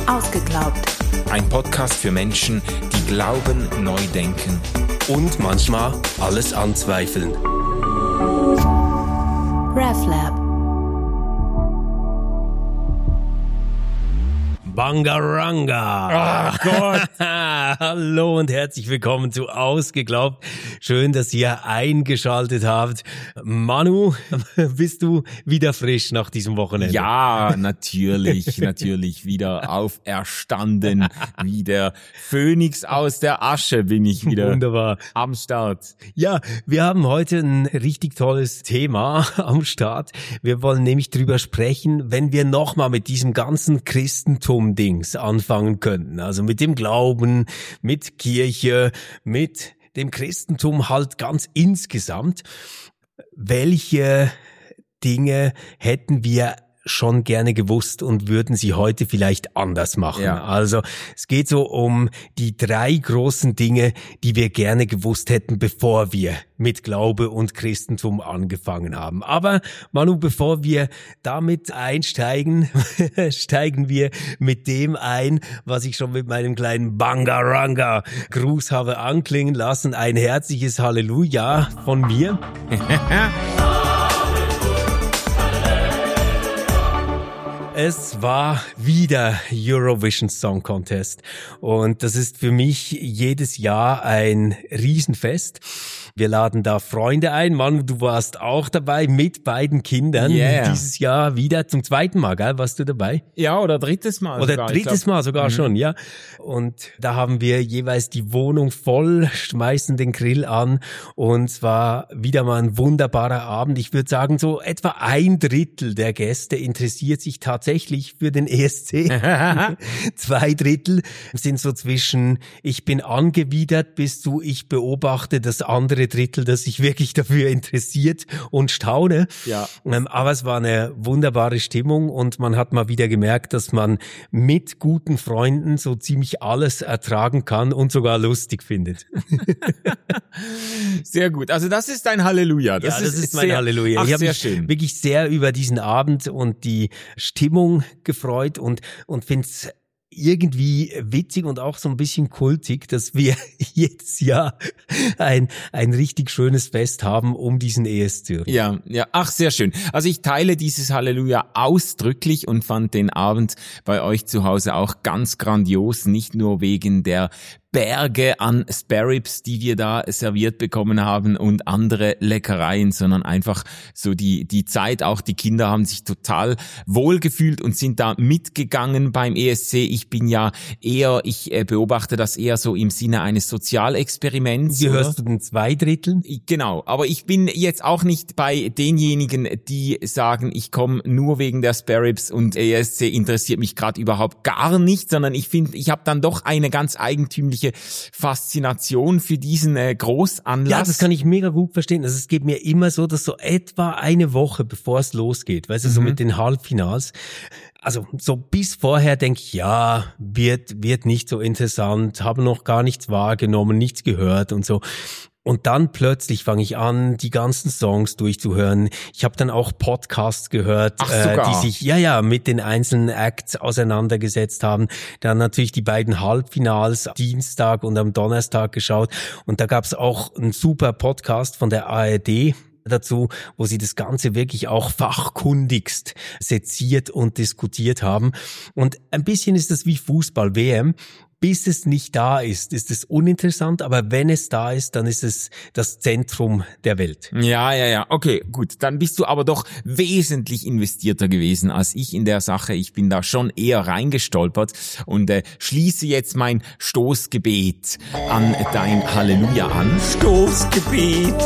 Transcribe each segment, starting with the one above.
Ausgeglaubt. Ein Podcast für Menschen, die glauben, neu denken und manchmal alles anzweifeln. RefLab. Bangaranga. Ach Gott. Hallo und herzlich willkommen zu Ausgeglaubt. Schön, dass ihr eingeschaltet habt. Manu, bist du wieder frisch nach diesem Wochenende? Ja, natürlich wieder auferstanden. Wie der Phönix aus der Asche bin ich wieder Wunderbar. Am Start. Ja, wir haben heute ein richtig tolles Thema am Start. Wir wollen nämlich drüber sprechen, wenn wir nochmal mit diesem ganzen Christentum-Dings anfangen könnten. Also mit dem Glauben, mit Kirche, mit dem Christentum halt ganz insgesamt. Welche Dinge hätten wir schon gerne gewusst und würden sie heute vielleicht anders machen? Ja. Also es geht so um die 3 großen Dinge, die wir gerne gewusst hätten, bevor wir mit Glaube und Christentum angefangen haben. Aber Manu, bevor wir damit einsteigen, steigen wir mit dem ein, was ich schon mit meinem kleinen Bangaranga-Gruß habe anklingen lassen. Ein herzliches Halleluja von mir. Es war wieder Eurovision Song Contest und das ist für mich jedes Jahr ein Riesenfest. Wir laden da Freunde ein. Mann, du warst auch dabei mit beiden Kindern. Dieses Jahr wieder zum 2. Mal, gell? Warst du dabei? Ja, oder 3. Mal. Oder sogar. 3. Mal sogar schon, ja. Und da haben wir jeweils die Wohnung voll, schmeißen den Grill an und es war wieder mal ein wunderbarer Abend. Ich würde sagen, so etwa 1/3 der Gäste interessiert sich tatsächlich für den ESC. 2/3 sind so zwischen ich bin angewidert bis zu ich beobachte das andere Drittel, das sich wirklich dafür interessiert und staune. Ja. Aber es war eine wunderbare Stimmung und man hat mal wieder gemerkt, dass man mit guten Freunden so ziemlich alles ertragen kann und sogar lustig findet. Sehr gut. Also das ist dein Halleluja. Das ist mein Halleluja. Ach, ich habe mich schön. Wirklich sehr über diesen Abend und die Stimmung gefreut und finde es irgendwie witzig und auch so ein bisschen kultig, dass wir jedes Jahr ein richtig schönes Fest haben um diesen ESC. Ja, ach, sehr schön. Also ich teile dieses Halleluja ausdrücklich und fand den Abend bei euch zu Hause auch ganz grandios, nicht nur wegen der Berge an Sparrows, die wir da serviert bekommen haben und andere Leckereien, sondern einfach so die Zeit, auch die Kinder haben sich total wohlgefühlt und sind da mitgegangen beim ESC. Ich bin ja eher, ich beobachte das eher so im Sinne eines Sozialexperiments. Gehörst du den 2/3? Genau, aber ich bin jetzt auch nicht bei denjenigen, die sagen, ich komme nur wegen der Sparrows und ESC interessiert mich gerade überhaupt gar nicht, sondern ich finde, ich habe dann doch eine ganz eigentümliche Faszination für diesen Großanlass. Ja, das kann ich mega gut verstehen. Also es geht mir immer so, dass so etwa eine Woche, bevor es losgeht, weißt du, so mit den Halbfinals, also so bis vorher denke ich, ja, wird nicht so interessant, habe noch gar nichts wahrgenommen, nichts gehört und so. Und dann plötzlich fange ich an, die ganzen Songs durchzuhören. Ich habe dann auch Podcasts gehört, die sich mit den einzelnen Acts auseinandergesetzt haben. Dann natürlich die beiden Halbfinals, Dienstag und am Donnerstag geschaut. Und da gab es auch einen super Podcast von der ARD dazu, wo sie das Ganze wirklich auch fachkundigst seziert und diskutiert haben. Und ein bisschen ist das wie Fußball-WM. Bis es nicht da ist es uninteressant, aber wenn es da ist, dann ist es das Zentrum der Welt. Ja, okay, gut. Dann bist du aber doch wesentlich investierter gewesen als ich in der Sache. Ich bin da schon eher reingestolpert und schließe jetzt mein Stoßgebet an dein Halleluja an. Stoßgebet!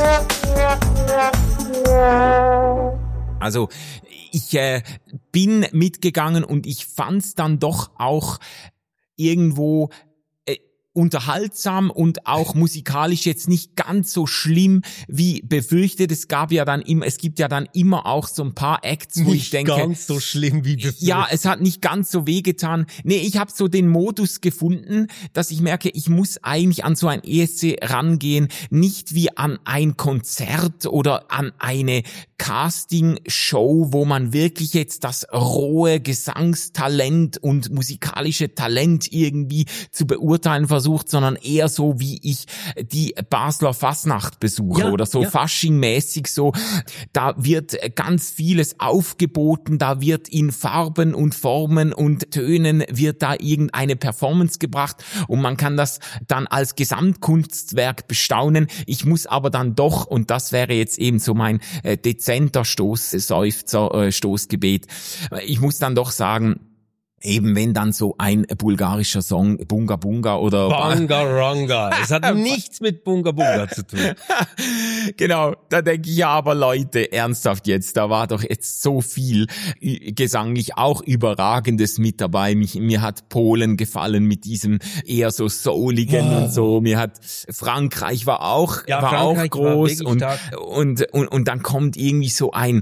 Also, ich bin mitgegangen und ich fand's dann doch auch irgendwo unterhaltsam und auch musikalisch jetzt nicht ganz so schlimm wie befürchtet. Es gibt ja dann immer auch so ein paar Acts, wo ich denke, nicht ganz so schlimm wie befürchtet. Ja, es hat nicht ganz so wehgetan. Nee, ich habe so den Modus gefunden, dass ich merke, ich muss eigentlich an so ein ESC rangehen, nicht wie an ein Konzert oder an eine Casting-Show, wo man wirklich jetzt das rohe Gesangstalent und musikalische Talent irgendwie zu beurteilen versucht, sondern eher so, wie ich die Basler Fasnacht besuche oder so Fasching-mäßig so. Da wird ganz vieles aufgeboten, da wird in Farben und Formen und Tönen wird da irgendeine Performance gebracht und man kann das dann als Gesamtkunstwerk bestaunen. Ich muss aber dann doch, und das wäre jetzt eben so mein dezenter Stoßgebet, ich muss dann doch sagen, eben wenn dann so ein bulgarischer Song, Bunga Bunga oder Bangaranga. Es hat nichts mit Bunga Bunga zu tun. Genau, da denke ich ja, aber Leute, ernsthaft jetzt, da war doch jetzt so viel gesanglich auch Überragendes mit dabei. Mir hat Polen gefallen mit diesem eher so souligen und so. Mir hat Frankreich war auch groß und dann kommt irgendwie so ein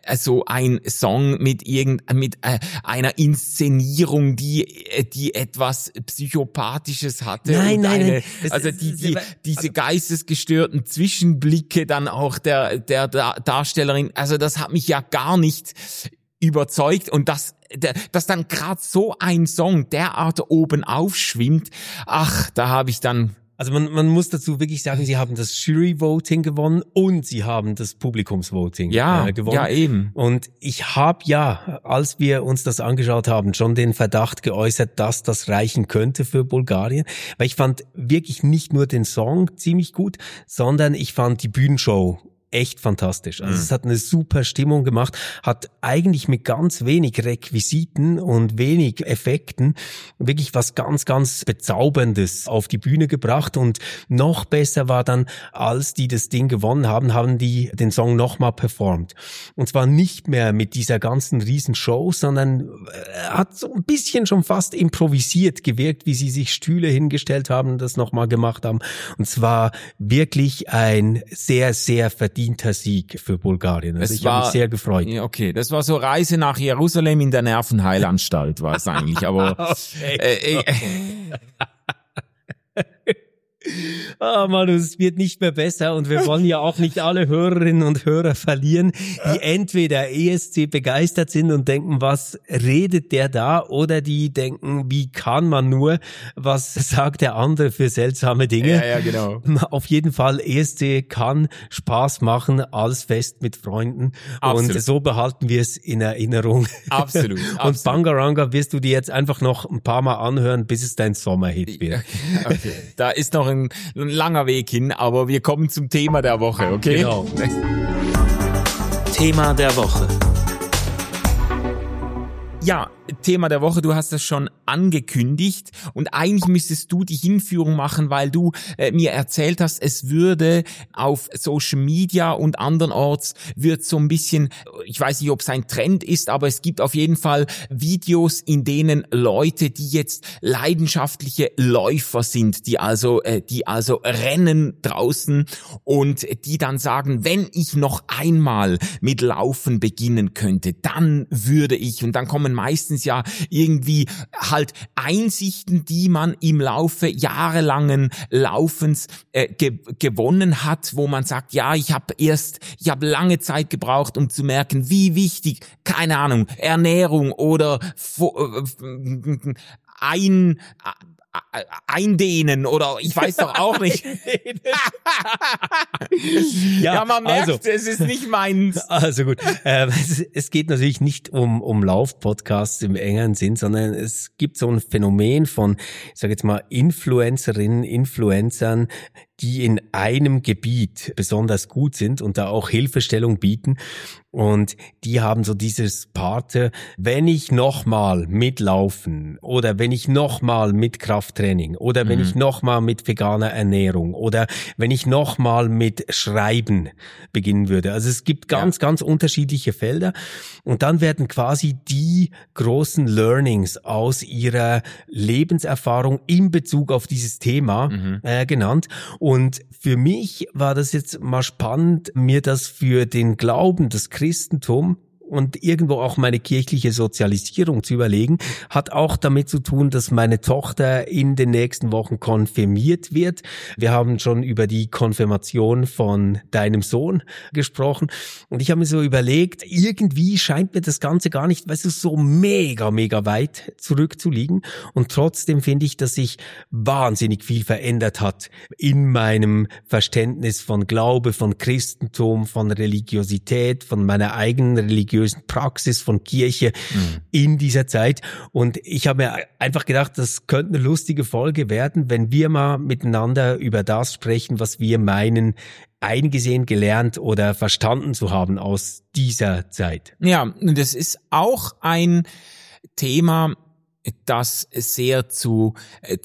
Song mit einer Inszenierung, die etwas Psychopathisches hatte. Nein. Also diese geistesgestörten Zwischenblicke dann auch der Darstellerin, also das hat mich ja gar nicht überzeugt und dass dann gerade so ein Song derart oben aufschwimmt, da habe ich dann... Also man muss dazu wirklich sagen, sie haben das Jury-Voting gewonnen und sie haben das Publikumsvoting gewonnen. Ja, eben. Und ich habe als wir uns das angeschaut haben, schon den Verdacht geäußert, dass das reichen könnte für Bulgarien. Weil ich fand wirklich nicht nur den Song ziemlich gut, sondern ich fand die Bühnenshow echt fantastisch. Also es hat eine super Stimmung gemacht, hat eigentlich mit ganz wenig Requisiten und wenig Effekten wirklich was ganz, ganz Bezauberndes auf die Bühne gebracht und noch besser war dann, als die das Ding gewonnen haben die den Song nochmal performt. Und zwar nicht mehr mit dieser ganzen Riesenshow, sondern hat so ein bisschen schon fast improvisiert gewirkt, wie sie sich Stühle hingestellt haben und das nochmal gemacht haben. Und zwar wirklich ein sehr, sehr verdienter Sieg für Bulgarien. Also ich habe mich sehr gefreut. Ja, okay, das war so Reise nach Jerusalem in der Nervenheilanstalt war es eigentlich, aber Manu, es wird nicht mehr besser und wir wollen ja auch nicht alle Hörerinnen und Hörer verlieren, die entweder ESC begeistert sind und denken, was redet der da, oder die denken, wie kann man nur, was sagt der andere für seltsame Dinge. Ja, genau. Auf jeden Fall, ESC kann Spaß machen als Fest mit Freunden. Absolut. Und so behalten wir es in Erinnerung. Absolut. Und Bangaranga wirst du dir jetzt einfach noch ein paar Mal anhören, bis es dein Sommerhit wird. Okay. Da ist noch ein langer Weg hin, aber wir kommen zum Thema der Woche, okay? Genau. Thema der Woche. Ja, Thema der Woche, du hast das schon angekündigt und eigentlich müsstest du die Hinführung machen, weil du mir erzählt hast, es würde auf Social Media und andernorts wird so ein bisschen, ich weiß nicht, ob es ein Trend ist, aber es gibt auf jeden Fall Videos, in denen Leute, die jetzt leidenschaftliche Läufer sind, die also rennen draußen und die dann sagen, wenn ich noch einmal mit Laufen beginnen könnte, dann würde ich, und dann kommen meistens ja irgendwie halt Einsichten, die man im Laufe jahrelangen Laufens gewonnen hat, wo man sagt, ja, ich habe lange Zeit gebraucht, um zu merken, wie wichtig, keine Ahnung, Ernährung oder eindehnen oder ich weiß doch auch nicht. Ja, man merkt, es ist nicht meins. Also gut, es geht natürlich nicht um Lauf-Podcasts im engeren Sinn, sondern es gibt so ein Phänomen von, ich sage jetzt mal, Influencerinnen, Influencern, die in einem Gebiet besonders gut sind und da auch Hilfestellung bieten. Und die haben so dieses Part, wenn ich nochmal mitlaufen oder wenn ich nochmal mit Krafttraining oder wenn ich nochmal mit veganer Ernährung oder wenn ich nochmal mit Schreiben beginnen würde. Also es gibt ganz unterschiedliche Felder und dann werden quasi die großen Learnings aus ihrer Lebenserfahrung in Bezug auf dieses Thema genannt. Und für mich war das jetzt mal spannend, mir das für den Glauben, das Christentum und irgendwo auch meine kirchliche Sozialisierung zu überlegen, hat auch damit zu tun, dass meine Tochter in den nächsten Wochen konfirmiert wird. Wir haben schon über die Konfirmation von deinem Sohn gesprochen und ich habe mir so überlegt, irgendwie scheint mir das Ganze gar nicht, weißt du, so mega weit zurückzuliegen und trotzdem finde ich, dass sich wahnsinnig viel verändert hat in meinem Verständnis von Glaube, von Christentum, von Religiosität, von meiner eigenen religiösen Praxis von Kirche in dieser Zeit. Und ich habe mir einfach gedacht, das könnte eine lustige Folge werden, wenn wir mal miteinander über das sprechen, was wir meinen, eingesehen, gelernt oder verstanden zu haben aus dieser Zeit. Ja, und es ist auch ein Thema, das sehr zur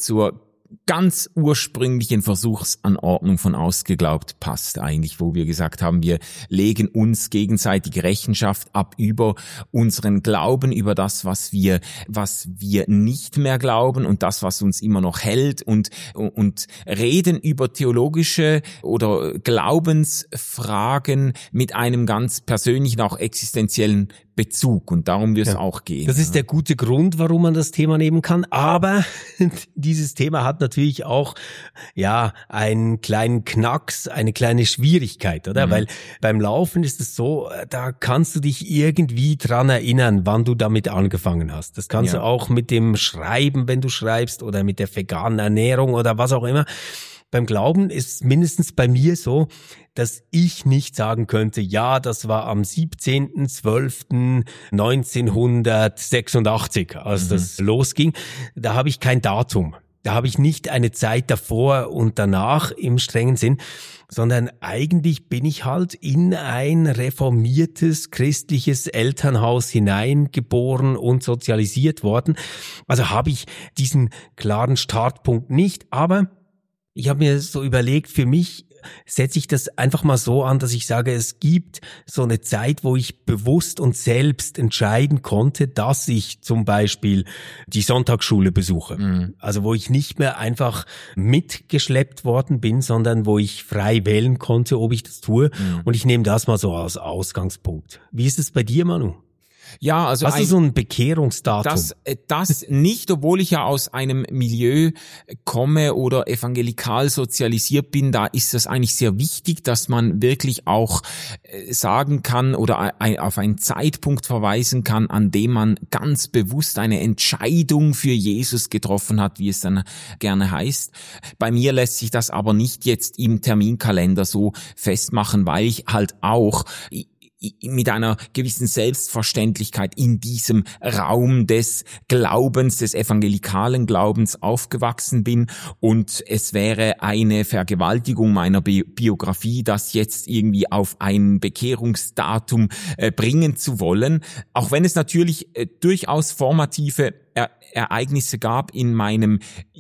ganz ursprünglichen Versuchsanordnung von Ausgeglaubt passt eigentlich, wo wir gesagt haben, wir legen uns gegenseitig Rechenschaft ab über unseren Glauben, über das, was wir nicht mehr glauben und das, was uns immer noch hält und reden über theologische oder Glaubensfragen mit einem ganz persönlichen, auch existenziellen Bezug und darum wird es auch gehen. Das ist der gute Grund, warum man das Thema nehmen kann, aber dieses Thema hat natürlich auch einen kleinen Knacks, eine kleine Schwierigkeit, oder? Weil beim Laufen ist es so, da kannst du dich irgendwie dran erinnern, wann du damit angefangen hast. Das kannst du auch mit dem Schreiben, wenn du schreibst oder mit der veganen Ernährung oder was auch immer. Beim Glauben ist mindestens bei mir so, dass ich nicht sagen könnte, ja, das war am 17.12.1986, als das losging. Da habe ich kein Datum. Da habe ich nicht eine Zeit davor und danach im strengen Sinn, sondern eigentlich bin ich halt in ein reformiertes christliches Elternhaus hineingeboren und sozialisiert worden. Also habe ich diesen klaren Startpunkt nicht, aber ich habe mir so überlegt, für mich setze ich das einfach mal so an, dass ich sage, es gibt so eine Zeit, wo ich bewusst und selbst entscheiden konnte, dass ich zum Beispiel die Sonntagsschule besuche. Also wo ich nicht mehr einfach mitgeschleppt worden bin, sondern wo ich frei wählen konnte, ob ich das tue. Und ich nehme das mal so als Ausgangspunkt. Wie ist es bei dir, Manu? Ja, also hast du so ein Bekehrungsdatum? Das nicht, obwohl ich ja aus einem Milieu komme oder evangelikal sozialisiert bin, da ist das eigentlich sehr wichtig, dass man wirklich auch sagen kann oder auf einen Zeitpunkt verweisen kann, an dem man ganz bewusst eine Entscheidung für Jesus getroffen hat, wie es dann gerne heißt. Bei mir lässt sich das aber nicht jetzt im Terminkalender so festmachen, weil ich halt auch mit einer gewissen Selbstverständlichkeit in diesem Raum des Glaubens, des evangelikalen Glaubens aufgewachsen bin und es wäre eine Vergewaltigung meiner Biografie, das jetzt irgendwie auf ein Bekehrungsdatum bringen zu wollen, auch wenn es natürlich durchaus formative Ereignisse gab in meinem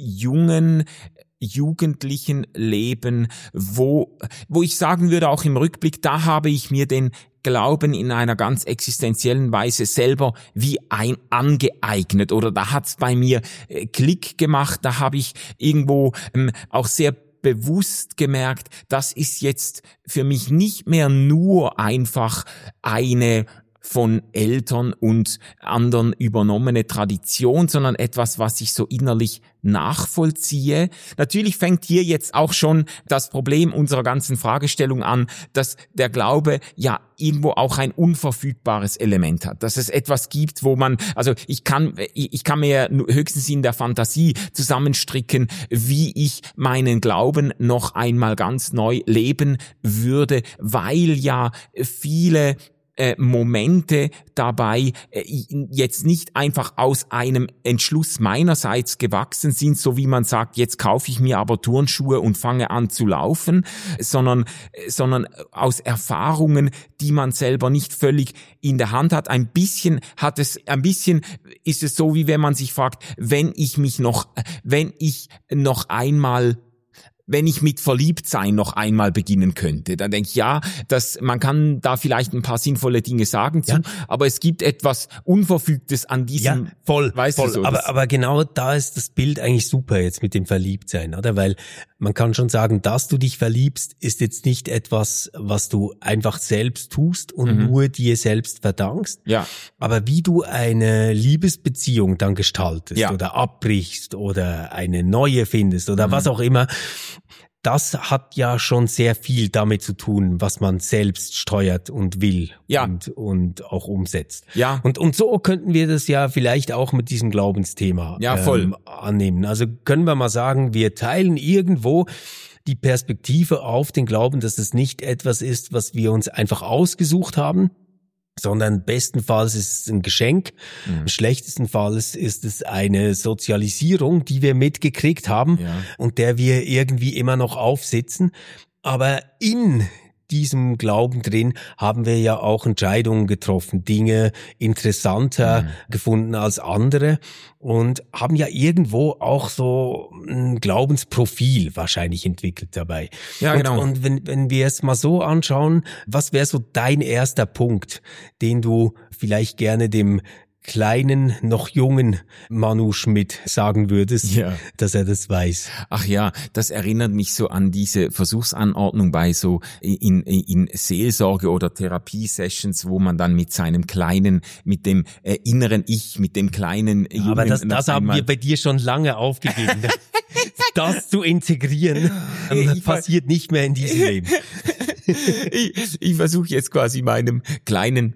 jugendlichen Leben, wo ich sagen würde, auch im Rückblick, da habe ich mir den Glauben in einer ganz existenziellen Weise selber wie angeeignet oder da hat's bei mir Klick gemacht, da habe ich irgendwo auch sehr bewusst gemerkt, das ist jetzt für mich nicht mehr nur einfach eine von Eltern und anderen übernommene Tradition, sondern etwas, was ich so innerlich nachvollziehe. Natürlich fängt hier jetzt auch schon das Problem unserer ganzen Fragestellung an, dass der Glaube ja irgendwo auch ein unverfügbares Element hat, dass es etwas gibt, wo man, also ich kann mir höchstens in der Fantasie zusammenstricken, wie ich meinen Glauben noch einmal ganz neu leben würde, weil ja viele Momente dabei jetzt nicht einfach aus einem Entschluss meinerseits gewachsen sind, so wie man sagt, jetzt kaufe ich mir aber Turnschuhe und fange an zu laufen, sondern aus Erfahrungen, die man selber nicht völlig in der Hand hat. Ein bisschen ist es so, wie wenn man sich fragt, wenn ich mit Verliebtsein noch einmal beginnen könnte, dann denke ich, ja, man kann da vielleicht ein paar sinnvolle Dinge sagen zu, aber es gibt etwas Unverfügtes an diesem, voll. Du so, aber genau da ist das Bild eigentlich super jetzt mit dem Verliebtsein, oder? Weil man kann schon sagen, dass du dich verliebst, ist jetzt nicht etwas, was du einfach selbst tust und nur dir selbst verdankst. Ja. Aber wie du eine Liebesbeziehung dann gestaltest oder abbrichst oder eine neue findest oder was auch immer, das hat ja schon sehr viel damit zu tun, was man selbst steuert und will und auch umsetzt. Ja. Und so könnten wir das ja vielleicht auch mit diesem Glaubensthema annehmen. Also können wir mal sagen, wir teilen irgendwo die Perspektive auf den Glauben, dass es nicht etwas ist, was wir uns einfach ausgesucht haben, sondern bestenfalls ist es ein Geschenk, schlechtestenfalls ist es eine Sozialisierung, die wir mitgekriegt haben und der wir irgendwie immer noch aufsitzen. Aber in diesem Glauben drin haben wir ja auch Entscheidungen getroffen, Dinge interessanter gefunden als andere und haben ja irgendwo auch so ein Glaubensprofil wahrscheinlich entwickelt dabei. Ja, genau. Und wenn wir es mal so anschauen, was wäre so dein erster Punkt, den du vielleicht gerne dem kleinen, noch jungen Manu Schmidt sagen würdest, dass er das weiß. Ach ja, das erinnert mich so an diese Versuchsanordnung bei so in Seelsorge- oder Therapiesessions, wo man dann mit seinem kleinen, mit dem inneren Ich, mit dem kleinen Jungen... Aber das haben wir bei dir schon lange aufgegeben. Das zu integrieren, passiert nicht mehr in diesem Leben. Ich versuche jetzt quasi dem kleinen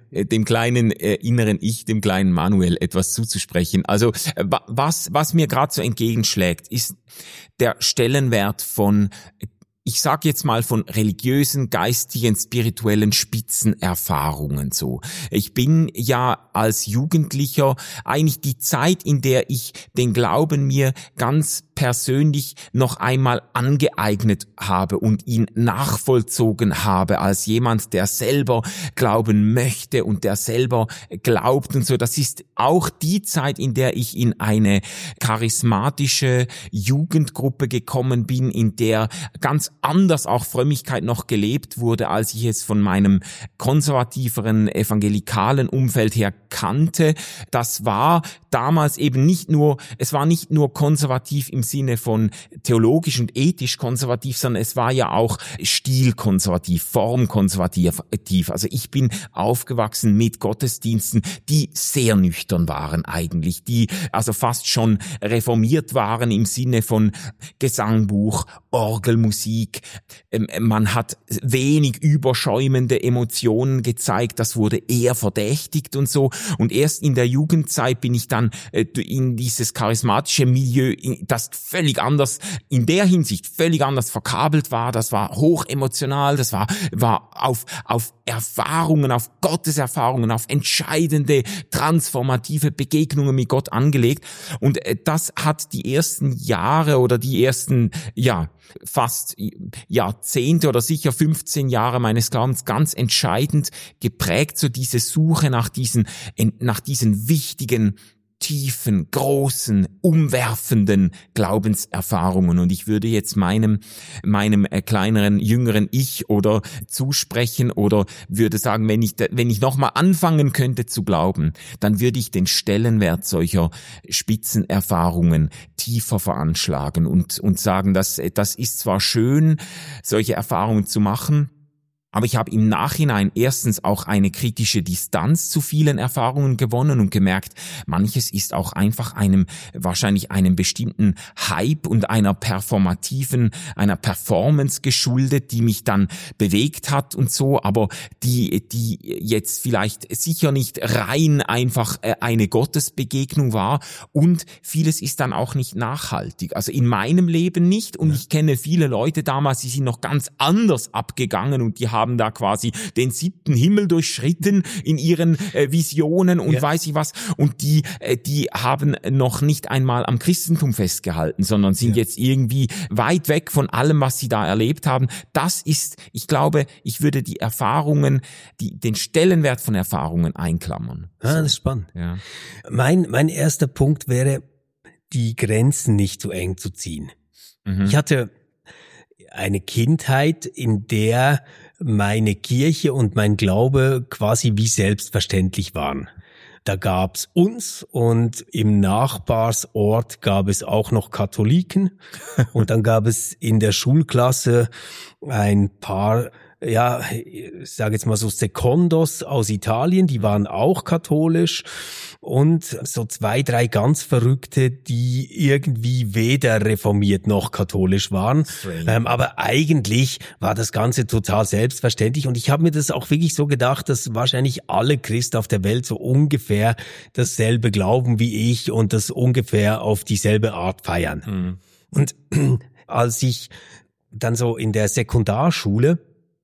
inneren Ich, dem kleinen Manuel etwas zuzusprechen. Also was mir gerade so entgegenschlägt, ist der Stellenwert von, ich sag jetzt mal, von religiösen, geistigen, spirituellen Spitzenerfahrungen so. Ich bin ja als Jugendlicher eigentlich die Zeit, in der ich den Glauben mir ganz persönlich noch einmal angeeignet habe und ihn nachvollzogen habe als jemand, der selber glauben möchte und der selber glaubt und so. Das ist auch die Zeit, in der ich in eine charismatische Jugendgruppe gekommen bin, in der ganz anders auch Frömmigkeit noch gelebt wurde, als ich es von meinem konservativeren evangelikalen Umfeld her kannte. Das war damals eben es war nicht nur konservativ im Sinne von theologisch und ethisch konservativ, sondern es war ja auch stilkonservativ, formkonservativ. Also ich bin aufgewachsen mit Gottesdiensten, die sehr nüchtern waren eigentlich, die also fast schon reformiert waren im Sinne von Gesangbuch, Orgelmusik. Man hat wenig überschäumende Emotionen gezeigt, das wurde eher verdächtigt und so. Und erst in der Jugendzeit bin ich dann in dieses charismatische Milieu, das völlig anders, in der Hinsicht völlig anders verkabelt war. Das war hochemotional, das war auf Erfahrungen, auf Gottes Erfahrungen, auf entscheidende, transformative Begegnungen mit Gott angelegt. Und das hat die ersten Jahre oder die ersten, fast Jahrzehnte oder sicher 15 Jahre meines Glaubens ganz entscheidend geprägt, so diese Suche nach diesen wichtigen, tiefen, großen, umwerfenden Glaubenserfahrungen. Und ich würde jetzt meinem kleineren, jüngeren Ich oder zusprechen oder würde sagen, wenn ich nochmal anfangen könnte zu glauben, dann würde ich den Stellenwert solcher Spitzenerfahrungen tiefer veranschlagen und sagen, das ist zwar schön, solche Erfahrungen zu machen, aber ich habe im Nachhinein erstens auch eine kritische Distanz zu vielen Erfahrungen gewonnen und gemerkt, manches ist auch einfach wahrscheinlich einem bestimmten Hype und einer Performance geschuldet, die mich dann bewegt hat und so, aber die jetzt vielleicht sicher nicht rein einfach eine Gottesbegegnung war, und vieles ist dann auch nicht nachhaltig. Also in meinem Leben nicht, und ich kenne viele Leute damals, die sind noch ganz anders abgegangen und die haben haben da quasi den 7. Himmel durchschritten in ihren Visionen und weiß ich was. Und die haben noch nicht einmal am Christentum festgehalten, sondern sind jetzt irgendwie weit weg von allem, was sie da erlebt haben. Das ist, ich glaube, ich würde die Erfahrungen, den Stellenwert von Erfahrungen einklammern. Ah, das ist spannend. Ja. Mein erster Punkt wäre, die Grenzen nicht zu eng zu ziehen. Ich hatte eine Kindheit, in der meine Kirche und mein Glaube quasi wie selbstverständlich waren. Da gab's uns und im Nachbarsort gab es auch noch Katholiken und dann gab es in der Schulklasse ein paar, ja, ich sage jetzt mal so Secondos aus Italien, die waren auch katholisch und so 2, 3 ganz Verrückte, die irgendwie weder reformiert noch katholisch waren. Aber eigentlich war das Ganze total selbstverständlich und ich habe mir das auch wirklich so gedacht, dass wahrscheinlich alle Christen auf der Welt so ungefähr dasselbe glauben wie ich und das ungefähr auf dieselbe Art feiern. Und als ich dann so in der Sekundarschule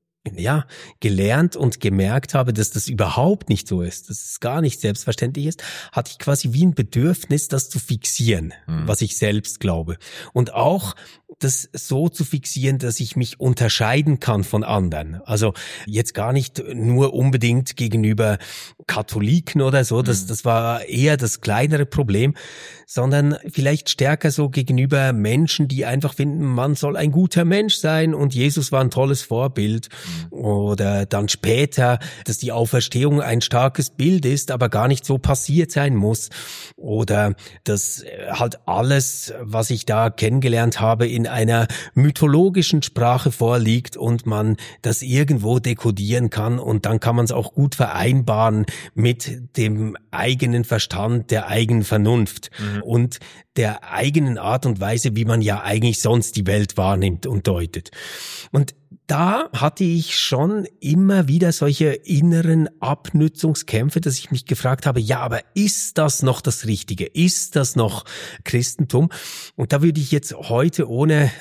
gelernt und gemerkt habe, dass das überhaupt nicht so ist, dass es gar nicht selbstverständlich ist, hatte ich quasi wie ein Bedürfnis, das zu fixieren, was ich selbst glaube. Und auch das so zu fixieren, dass ich mich unterscheiden kann von anderen. Also jetzt gar nicht nur unbedingt gegenüber Katholiken oder so, das war eher das kleinere Problem, sondern vielleicht stärker so gegenüber Menschen, die einfach finden, man soll ein guter Mensch sein und Jesus war ein tolles Vorbild. Oder dann später, dass die Auferstehung ein starkes Bild ist, aber gar nicht so passiert sein muss. Oder dass halt alles, was ich da kennengelernt habe, in einer mythologischen Sprache vorliegt und man das irgendwo dekodieren kann und dann kann man es auch gut vereinbaren mit dem eigenen Verstand, der eigenen Vernunft und der eigenen Art und Weise, wie man ja eigentlich sonst die Welt wahrnimmt und deutet. Und da hatte ich schon immer wieder solche inneren Abnützungskämpfe, dass ich mich gefragt habe, ja, aber ist das noch das Richtige? Ist das noch Christentum? Und da würde ich jetzt heute ohne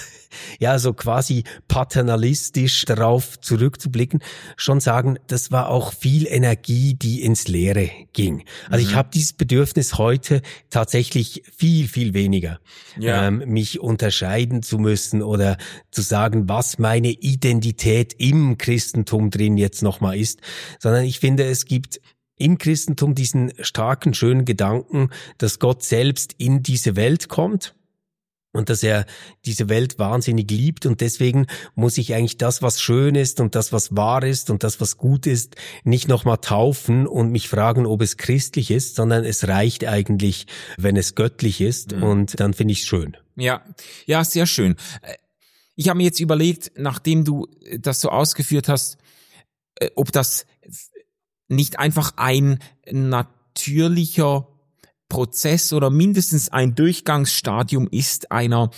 so quasi paternalistisch darauf zurückzublicken, schon sagen, das war auch viel Energie, die ins Leere ging. Also ich habe dieses Bedürfnis heute tatsächlich viel, viel weniger, mich unterscheiden zu müssen oder zu sagen, was meine Identität im Christentum drin jetzt nochmal ist, sondern ich finde, es gibt im Christentum diesen starken, schönen Gedanken, dass Gott selbst in diese Welt kommt und dass er diese Welt wahnsinnig liebt und deswegen muss ich eigentlich das, was schön ist und das, was wahr ist und das, was gut ist, nicht nochmal taufen und mich fragen, ob es christlich ist, sondern es reicht eigentlich, wenn es göttlich ist und dann finde ich es schön. Ja, sehr schön. Ich habe mir jetzt überlegt, nachdem du das so ausgeführt hast, ob das nicht einfach ein natürlicher Prozess oder mindestens ein Durchgangsstadium ist einer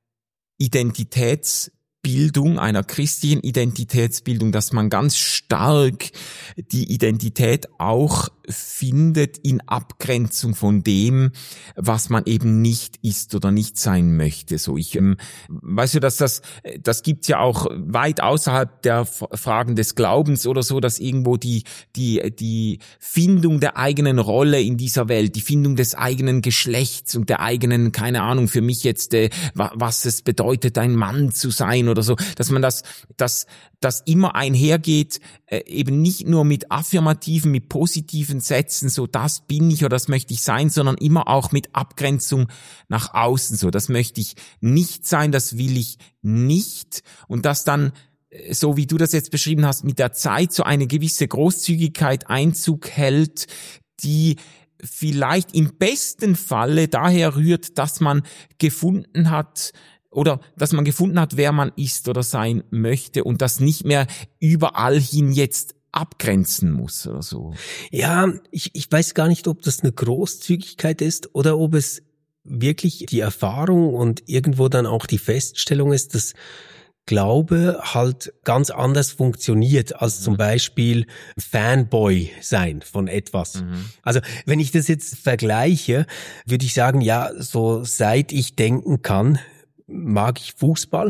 Identitätsbildung, einer christlichen Identitätsbildung, dass man ganz stark die Identität auch findet in Abgrenzung von dem, was man eben nicht ist oder nicht sein möchte. So weißt du, dass das gibt's ja auch weit außerhalb der Fragen des Glaubens oder so, dass irgendwo die Findung der eigenen Rolle in dieser Welt, die Findung des eigenen Geschlechts und der eigenen, keine Ahnung, für mich jetzt, was es bedeutet, ein Mann zu sein oder so, dass man das immer einhergeht, eben nicht nur mit affirmativen, mit positiven Sätzen, so das bin ich oder das möchte ich sein, sondern immer auch mit Abgrenzung nach außen, so das möchte ich nicht sein, das will ich nicht und das dann, so wie du das jetzt beschrieben hast, mit der Zeit so eine gewisse Großzügigkeit Einzug hält, die vielleicht im besten Falle daher rührt, dass man gefunden hat, wer man ist oder sein möchte und das nicht mehr überall hin jetzt abgrenzen muss oder so. Ja, ich weiß gar nicht, ob das eine Großzügigkeit ist oder ob es wirklich die Erfahrung und irgendwo dann auch die Feststellung ist, dass Glaube halt ganz anders funktioniert als zum Beispiel Fanboy sein von etwas. Also wenn ich das jetzt vergleiche, würde ich sagen, ja, so seit ich denken kann, mag ich Fußball.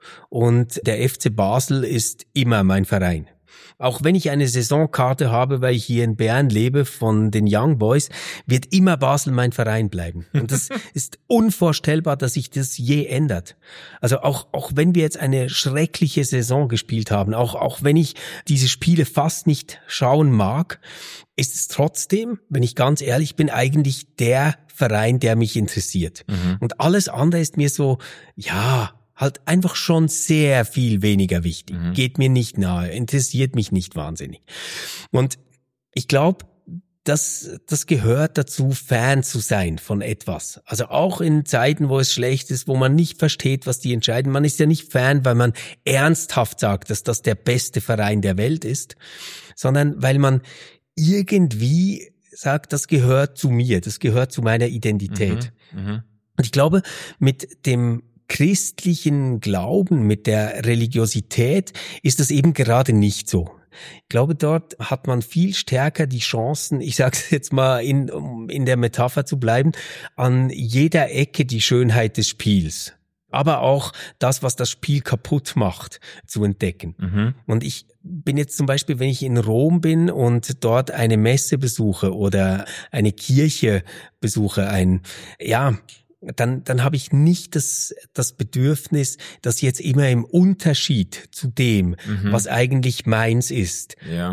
und der FC Basel ist immer mein Verein. Auch wenn ich eine Saisonkarte habe, weil ich hier in Bern lebe von den Young Boys, wird immer Basel mein Verein bleiben. Und das ist unvorstellbar, dass sich das je ändert. Also auch wenn wir jetzt eine schreckliche Saison gespielt haben, auch wenn ich diese Spiele fast nicht schauen mag, ist es trotzdem, wenn ich ganz ehrlich bin, eigentlich der Verein, der mich interessiert. Und alles andere ist mir so, ja, halt einfach schon sehr viel weniger wichtig. Geht mir nicht nahe, interessiert mich nicht wahnsinnig. Und ich glaube, das gehört dazu, Fan zu sein von etwas. Also auch in Zeiten, wo es schlecht ist, wo man nicht versteht, was die entscheiden. Man ist ja nicht Fan, weil man ernsthaft sagt, dass das der beste Verein der Welt ist, sondern weil man irgendwie sagt, das gehört zu mir, das gehört zu meiner Identität. Und ich glaube, mit dem christlichen Glauben, mit der Religiosität ist das eben gerade nicht so. Ich glaube, dort hat man viel stärker die Chancen, ich sage es jetzt mal in der Metapher zu bleiben, an jeder Ecke die Schönheit des Spiels, aber auch das, was das Spiel kaputt macht, zu entdecken. Und ich bin jetzt zum Beispiel, wenn ich in Rom bin und dort eine Messe besuche oder eine Kirche besuche, dann habe ich nicht das Bedürfnis, das jetzt immer im Unterschied zu dem, was eigentlich meins ist,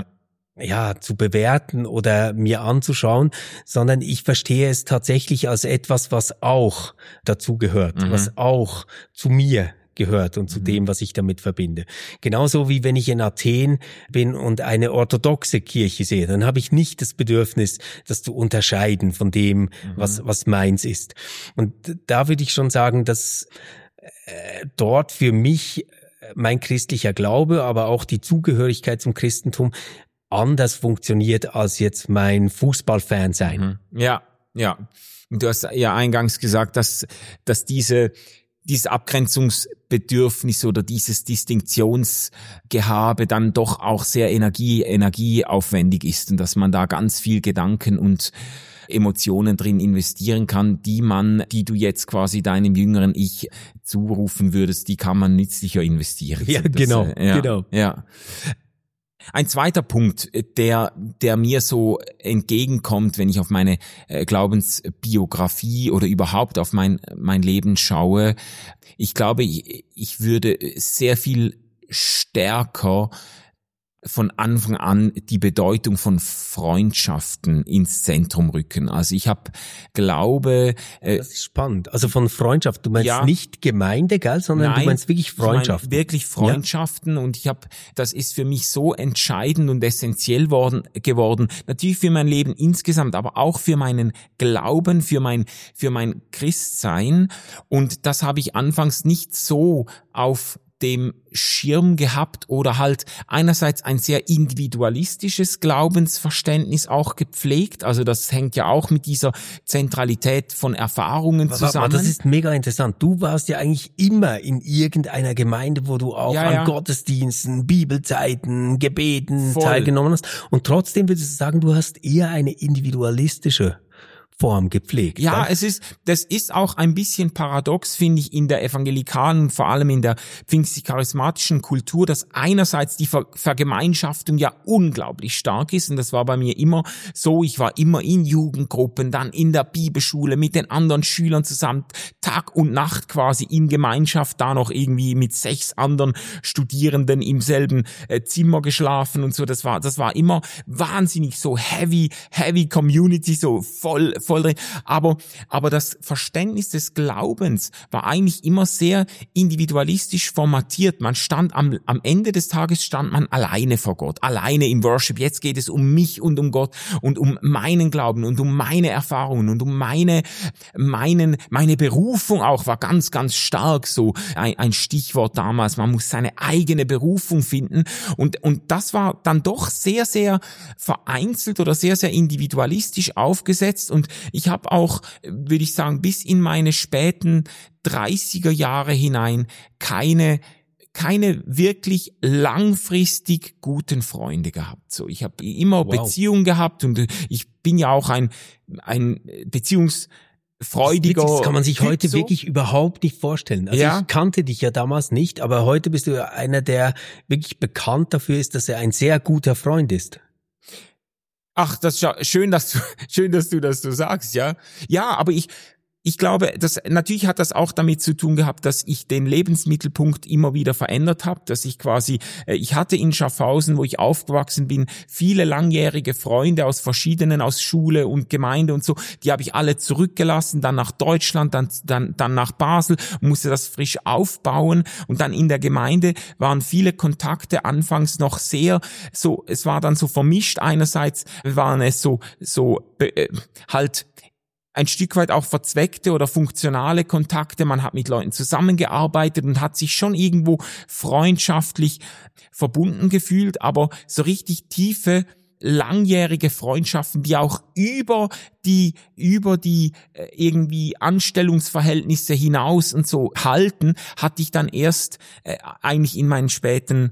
zu bewerten oder mir anzuschauen, sondern ich verstehe es tatsächlich als etwas, was auch dazu gehört, was auch zu mir gehört und zu dem, was ich damit verbinde. Genauso wie wenn ich in Athen bin und eine orthodoxe Kirche sehe, dann habe ich nicht das Bedürfnis, das zu unterscheiden von dem, was meins ist. Und da würde ich schon sagen, dass dort für mich mein christlicher Glaube, aber auch die Zugehörigkeit zum Christentum anders funktioniert als jetzt mein Fußballfan sein. Ja. Du hast ja eingangs gesagt, dass dieses Abgrenzungsbedürfnis oder dieses Distinktionsgehabe dann doch auch sehr energieaufwendig ist und dass man da ganz viel Gedanken und Emotionen drin investieren kann, die du jetzt quasi deinem jüngeren Ich zurufen würdest, die kann man nützlicher investieren. Ja, genau. Ja. Ein zweiter Punkt, der mir so entgegenkommt, wenn ich auf meine Glaubensbiografie oder überhaupt auf mein Leben schaue, ich glaube, ich würde sehr viel stärker von Anfang an die Bedeutung von Freundschaften ins Zentrum rücken. Also ich glaube... das ist spannend. Also von Freundschaft, du meinst nicht Gemeinde, gell, sondern nein, du meinst wirklich Freundschaften. Ich meine wirklich Freundschaften und das ist für mich so entscheidend und essentiell geworden. Natürlich für mein Leben insgesamt, aber auch für meinen Glauben, für mein Christsein. Und das habe ich anfangs nicht so auf dem Schirm gehabt oder halt einerseits ein sehr individualistisches Glaubensverständnis auch gepflegt. Also das hängt ja auch mit dieser Zentralität von Erfahrungen zusammen. Das ist mega interessant. Du warst ja eigentlich immer in irgendeiner Gemeinde, wo du auch an Gottesdiensten, Bibelzeiten, Gebeten teilgenommen hast. Und trotzdem würdest du sagen, du hast eher eine individualistische Form gepflegt. Ja, das ist auch ein bisschen paradox, finde ich, in der evangelikalen, vor allem in der pfingstlich-charismatischen Kultur, dass einerseits die Vergemeinschaftung ja unglaublich stark ist und das war bei mir immer so, ich war immer in Jugendgruppen, dann in der Bibelschule mit den anderen Schülern zusammen, Tag und Nacht quasi in Gemeinschaft, da noch irgendwie mit 6 anderen Studierenden im selben Zimmer geschlafen und so, das war immer wahnsinnig so heavy Community, so voll drin. Aber das Verständnis des Glaubens war eigentlich immer sehr individualistisch formatiert. Man stand am Ende des Tages stand man alleine vor Gott, alleine im Worship. Jetzt geht es um mich und um Gott und um meinen Glauben und um meine Erfahrungen und um meine Berufung auch war ganz, ganz stark so ein Stichwort damals. Man muss seine eigene Berufung finden und das war dann doch sehr, sehr vereinzelt oder sehr, sehr individualistisch aufgesetzt und ich habe auch, würde ich sagen, bis in meine späten 30er Jahre hinein keine wirklich langfristig guten Freunde gehabt. So, ich habe immer Beziehungen gehabt und ich bin ja auch ein freudiger. Das kann man sich Typ heute so. wirklich überhaupt nicht vorstellen. Also Ja. ich kannte dich ja damals nicht, aber heute bist du einer, der wirklich bekannt dafür ist, dass er ein sehr guter Freund ist. Ach, das ist ja schön, dass du das so sagst, ja. Ja, aber ich glaube, natürlich hat das auch damit zu tun gehabt, dass ich den Lebensmittelpunkt immer wieder verändert habe, dass ich quasi, ich hatte in Schaffhausen, wo ich aufgewachsen bin, viele langjährige Freunde aus Schule und Gemeinde und so, die habe ich alle zurückgelassen, dann nach Deutschland, dann nach Basel, musste das frisch aufbauen und dann in der Gemeinde waren viele Kontakte anfangs noch sehr so, es war dann so vermischt, einerseits waren es halt ein Stück weit auch verzweckte oder funktionale Kontakte. Man hat mit Leuten zusammengearbeitet und hat sich schon irgendwo freundschaftlich verbunden gefühlt, aber so richtig tiefe, langjährige Freundschaften, die auch über die irgendwie Anstellungsverhältnisse hinaus und so halten, hatte ich dann erst eigentlich in meinen späten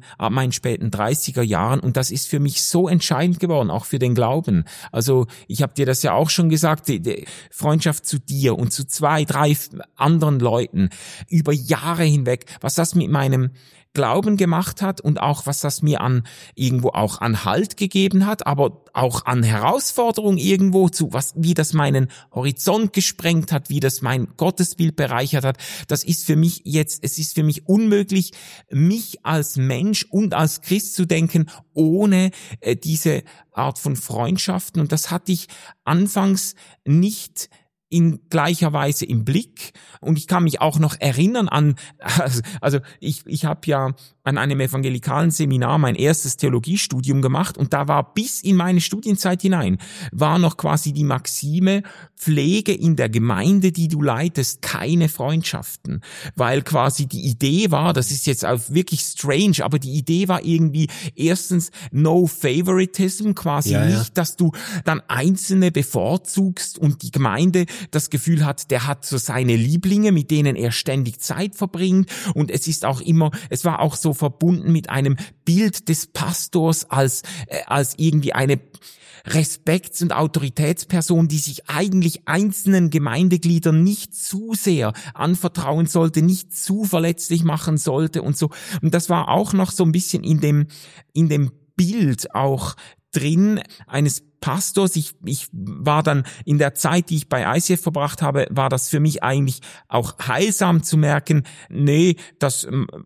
30er Jahren, und das ist für mich so entscheidend geworden, auch für den Glauben. Also ich habe dir das ja auch schon gesagt, die Freundschaft zu dir und zu 2, 3 anderen Leuten über Jahre hinweg, was das mit meinem Glauben gemacht hat und auch was das mir irgendwo auch an Halt gegeben hat, aber auch an Herausforderung irgendwo wie das meinen Horizont gesprengt hat, wie das mein Gottesbild bereichert hat. Es ist für mich unmöglich, mich als Mensch und als Christ zu denken, ohne diese Art von Freundschaften, und das hatte ich anfangs nicht in gleicher Weise im Blick, und ich kann mich auch noch erinnern an, also ich habe ja an einem evangelikalen Seminar mein erstes Theologiestudium gemacht, und da war bis in meine Studienzeit hinein, war noch quasi die Maxime, pflege in der Gemeinde, die du leitest, keine Freundschaften, weil quasi die Idee war, das ist jetzt auch wirklich strange, aber die Idee war irgendwie erstens no favoritism, quasi nicht, dass du dann Einzelne bevorzugst und die Gemeinde das Gefühl hat, der hat so seine Lieblinge, mit denen er ständig Zeit verbringt, und es war auch so verbunden mit einem Bild des Pastors als irgendwie eine Respekts- und Autoritätsperson, die sich eigentlich einzelnen Gemeindegliedern nicht zu sehr anvertrauen sollte, nicht zu verletzlich machen sollte und so. Und das war auch noch so ein bisschen in dem Bild auch drin eines Pastors. Ich war dann in der Zeit, die ich bei ICF verbracht habe, war das für mich eigentlich auch heilsam zu merken, nee, das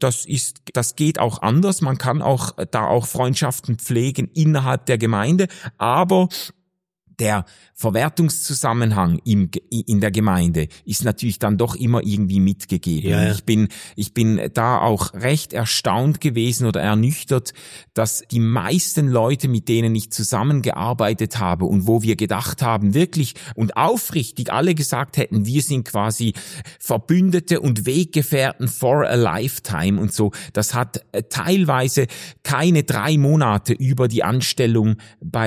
geht auch anders. Man kann auch Freundschaften pflegen innerhalb der Gemeinde, aber der Verwertungszusammenhang in der Gemeinde ist natürlich dann doch immer irgendwie mitgegeben. Ja. Ich bin da auch recht erstaunt gewesen oder ernüchtert, dass die meisten Leute, mit denen ich zusammengearbeitet habe und wo wir gedacht haben, wirklich und aufrichtig alle gesagt hätten, wir sind quasi Verbündete und Weggefährten for a lifetime und so. Das hat teilweise keine 3 Monate über die Anstellung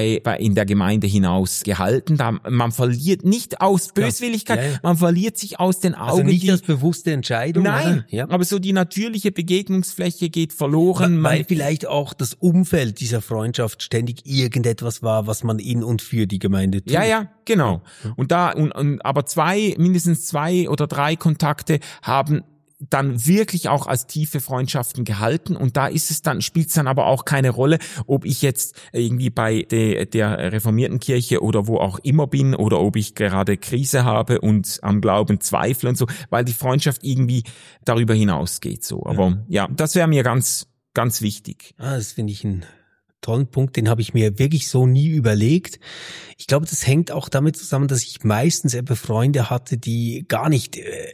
in der Gemeinde hinaus gehalten. Man verliert nicht aus Böswilligkeit, man verliert sich aus den Augen. Also nicht als bewusste Entscheidung. Nein, aber so die natürliche Begegnungsfläche geht verloren. Weil vielleicht auch das Umfeld dieser Freundschaft ständig irgendetwas war, was man in und für die Gemeinde tut. Ja, genau. Und aber mindestens 2 oder 3 Kontakte haben dann wirklich auch als tiefe Freundschaften gehalten, und da spielt es dann aber auch keine Rolle, ob ich jetzt irgendwie bei der reformierten Kirche oder wo auch immer bin oder ob ich gerade Krise habe und am Glauben zweifle und so, weil die Freundschaft irgendwie darüber hinausgeht so. Aber ja, das wäre mir ganz, ganz wichtig. Das finde ich einen tollen Punkt, den habe ich mir wirklich so nie überlegt. Ich glaube, das hängt auch damit zusammen, dass ich meistens eben Freunde hatte, die gar nicht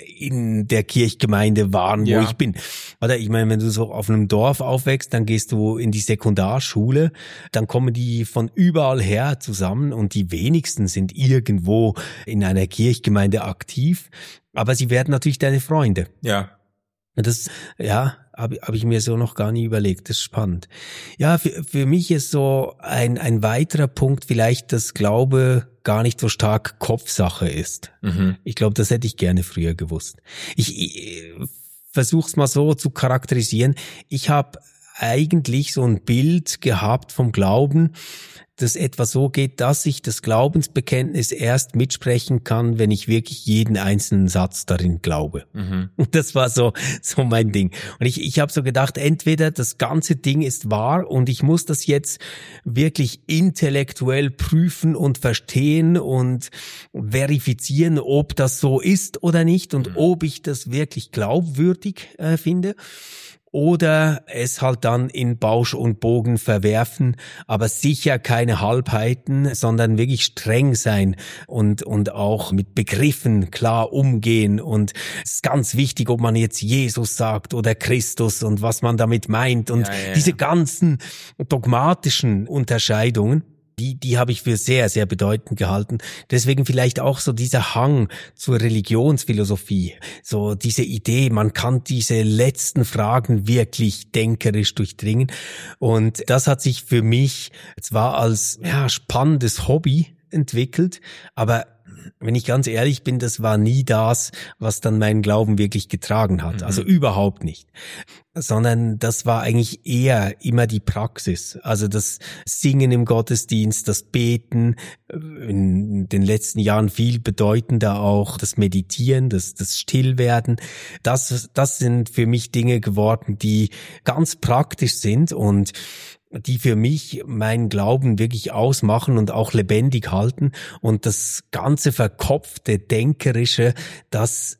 in der Kirchgemeinde waren, wo ich bin. Oder ich meine, wenn du so auf einem Dorf aufwächst, dann gehst du in die Sekundarschule, dann kommen die von überall her zusammen, und die wenigsten sind irgendwo in einer Kirchgemeinde aktiv, aber sie werden natürlich deine Freunde. Ja. Das, habe ich mir so noch gar nie überlegt. Das ist spannend. Ja, für mich ist so ein weiterer Punkt vielleicht, dass Glaube gar nicht so stark Kopfsache ist. Mhm. Ich glaube, das hätte ich gerne früher gewusst. Ich versuch's mal so zu charakterisieren. Ich habe eigentlich so ein Bild gehabt vom Glauben, das etwa so geht, dass ich das Glaubensbekenntnis erst mitsprechen kann, wenn ich wirklich jeden einzelnen Satz darin glaube. Und das war so mein Ding. Und ich habe so gedacht, entweder das ganze Ding ist wahr und ich muss das jetzt wirklich intellektuell prüfen und verstehen und verifizieren, ob das so ist oder nicht und ob ich das wirklich glaubwürdig finde. Oder es halt dann in Bausch und Bogen verwerfen, aber sicher keine Halbheiten, sondern wirklich streng sein und auch mit Begriffen klar umgehen. Und es ist ganz wichtig, ob man jetzt Jesus sagt oder Christus und was man damit meint und diese ganzen dogmatischen Unterscheidungen. Die habe ich für sehr, sehr bedeutend gehalten. Deswegen vielleicht auch so dieser Hang zur Religionsphilosophie. So diese Idee, man kann diese letzten Fragen wirklich denkerisch durchdringen. Und das hat sich für mich zwar als spannendes Hobby entwickelt, aber wenn ich ganz ehrlich bin, das war nie das, was dann meinen Glauben wirklich getragen hat. Also überhaupt nicht. Sondern das war eigentlich eher immer die Praxis. Also das Singen im Gottesdienst, das Beten, in den letzten Jahren viel bedeutender auch das Meditieren, das Stillwerden. Das sind für mich Dinge geworden, die ganz praktisch sind und die für mich meinen Glauben wirklich ausmachen und auch lebendig halten. Und das ganze verkopfte, denkerische, das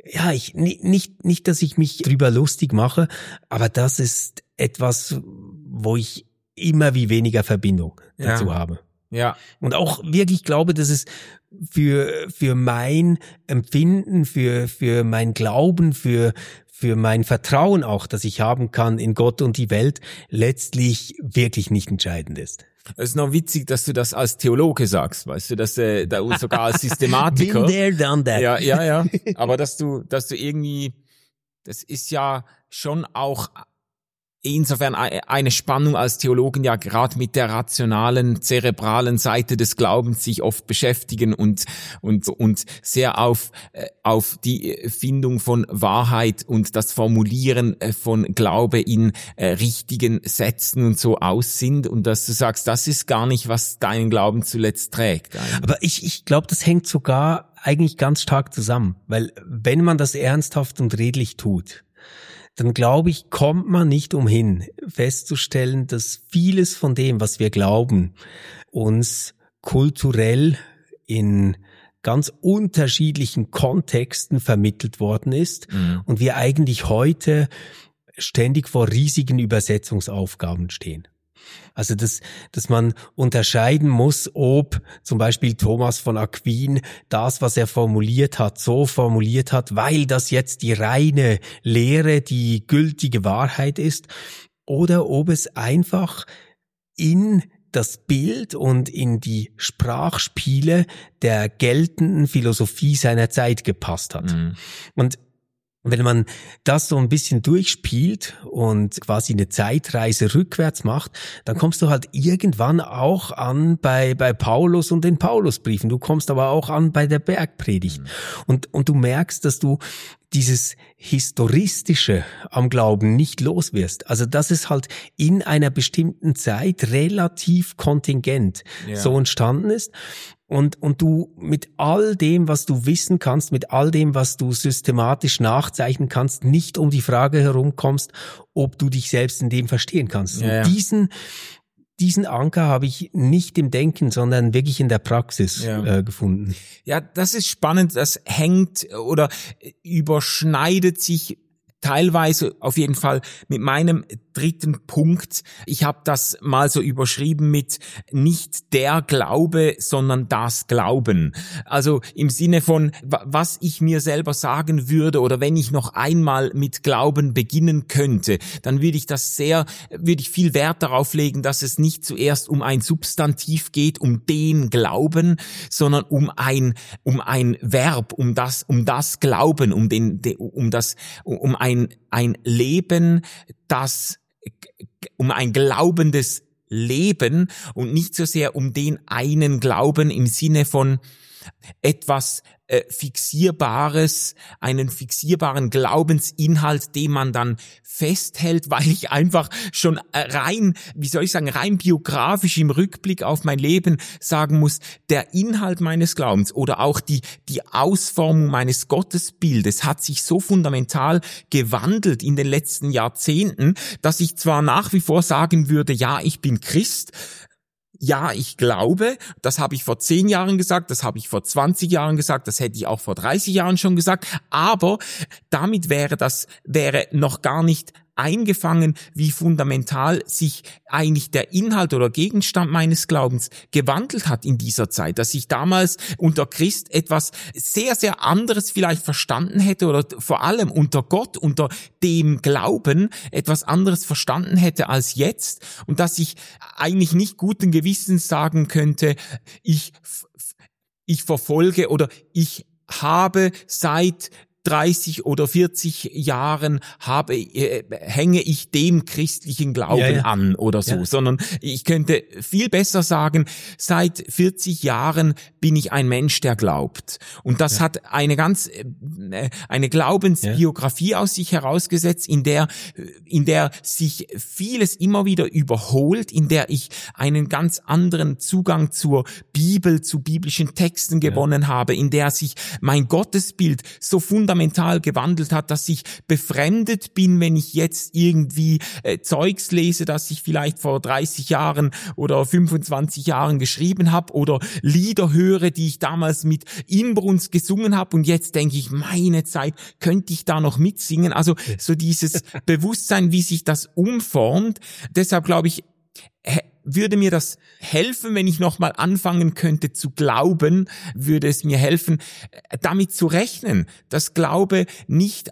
nicht, dass ich mich drüber lustig mache, aber das ist etwas, wo ich immer wie weniger Verbindung dazu habe. Ja. Und auch wirklich glaube, dass es für mein Empfinden, für mein Glauben, für mein Vertrauen auch, das ich haben kann in Gott und die Welt, letztlich wirklich nicht entscheidend ist. Es ist noch witzig, dass du das als Theologe sagst, weißt du, dass da sogar als Systematiker. Been there, done that. Ja. Aber dass du irgendwie, das ist ja schon auch insofern eine Spannung als Theologen ja gerade mit der rationalen, zerebralen Seite des Glaubens sich oft beschäftigen und sehr auf die Findung von Wahrheit und das Formulieren von Glaube in richtigen Sätzen und so aus sind und dass du sagst, das ist gar nicht, was deinen Glauben zuletzt trägt. Aber ich glaube, das hängt sogar eigentlich ganz stark zusammen, weil wenn man das ernsthaft und redlich tut, dann glaube ich, kommt man nicht umhin, festzustellen, dass vieles von dem, was wir glauben, uns kulturell in ganz unterschiedlichen Kontexten vermittelt worden ist und wir eigentlich heute ständig vor riesigen Übersetzungsaufgaben stehen. Also, dass man unterscheiden muss, ob zum Beispiel Thomas von Aquin das, was er formuliert hat, so formuliert hat, weil das jetzt die reine Lehre, die gültige Wahrheit ist, oder ob es einfach in das Bild und in die Sprachspiele der geltenden Philosophie seiner Zeit gepasst hat. Und wenn man das so ein bisschen durchspielt und quasi eine Zeitreise rückwärts macht, dann kommst du halt irgendwann auch an bei Paulus und den Paulusbriefen. Du kommst aber auch an bei der Bergpredigt. Und du merkst, dass du dieses Historistische am Glauben nicht los wirst. Also dass es halt in einer bestimmten Zeit relativ kontingent so entstanden ist. Und du mit all dem, was du wissen kannst, mit all dem, was du systematisch nachzeichnen kannst, nicht um die Frage herumkommst, ob du dich selbst in dem verstehen kannst. Ja. Diesen Anker habe ich nicht im Denken, sondern wirklich in der Praxis gefunden. Ja, das ist spannend. Das hängt oder überschneidet sich teilweise auf jeden Fall mit meinem dritten Punkt. Ich habe das mal so überschrieben mit nicht der Glaube, sondern das Glauben. Also im Sinne von, was ich mir selber sagen würde oder wenn ich noch einmal mit Glauben beginnen könnte, dann würde ich viel Wert darauf legen, dass es nicht zuerst um ein Substantiv geht, um den Glauben, sondern um ein Verb, um das Glauben, um ein Leben, um ein glaubendes Leben und nicht so sehr um den einen Glauben im Sinne von etwas einen fixierbaren Glaubensinhalt, den man dann festhält, weil ich einfach schon rein biografisch im Rückblick auf mein Leben sagen muss, der Inhalt meines Glaubens oder auch die Ausformung meines Gottesbildes hat sich so fundamental gewandelt in den letzten Jahrzehnten, dass ich zwar nach wie vor sagen würde, ja, ich bin Christ, ja, ich glaube, das habe ich vor 10 Jahren gesagt, das habe ich vor 20 Jahren gesagt, das hätte ich auch vor 30 Jahren schon gesagt, aber damit wäre noch gar nicht eingefangen, wie fundamental sich eigentlich der Inhalt oder Gegenstand meines Glaubens gewandelt hat in dieser Zeit, dass ich damals unter Christ etwas sehr, sehr anderes vielleicht verstanden hätte oder vor allem unter Gott, unter dem Glauben etwas anderes verstanden hätte als jetzt und dass ich eigentlich nicht guten Gewissens sagen könnte, ich verfolge oder ich habe seit 30 oder 40 Jahren hänge ich dem christlichen Glauben an oder so, sondern ich könnte viel besser sagen, seit 40 Jahren bin ich ein Mensch, der glaubt. Und das hat eine Glaubensbiografie aus sich herausgesetzt, in der sich vieles immer wieder überholt, in der ich einen ganz anderen Zugang zur Bibel, zu biblischen Texten gewonnen habe, in der sich mein Gottesbild so fundamental gewandelt hat, dass ich befremdet bin, wenn ich jetzt irgendwie Zeugs lese, das ich vielleicht vor 30 Jahren oder 25 Jahren geschrieben habe oder Lieder höre, die ich damals mit Inbrunst gesungen habe und jetzt denke ich, meine Zeit, könnte ich da noch mitsingen? Also so dieses Bewusstsein, wie sich das umformt. Deshalb glaube ich, würde mir das helfen, wenn ich nochmal anfangen könnte zu glauben, würde es mir helfen, damit zu rechnen, dass Glaube nicht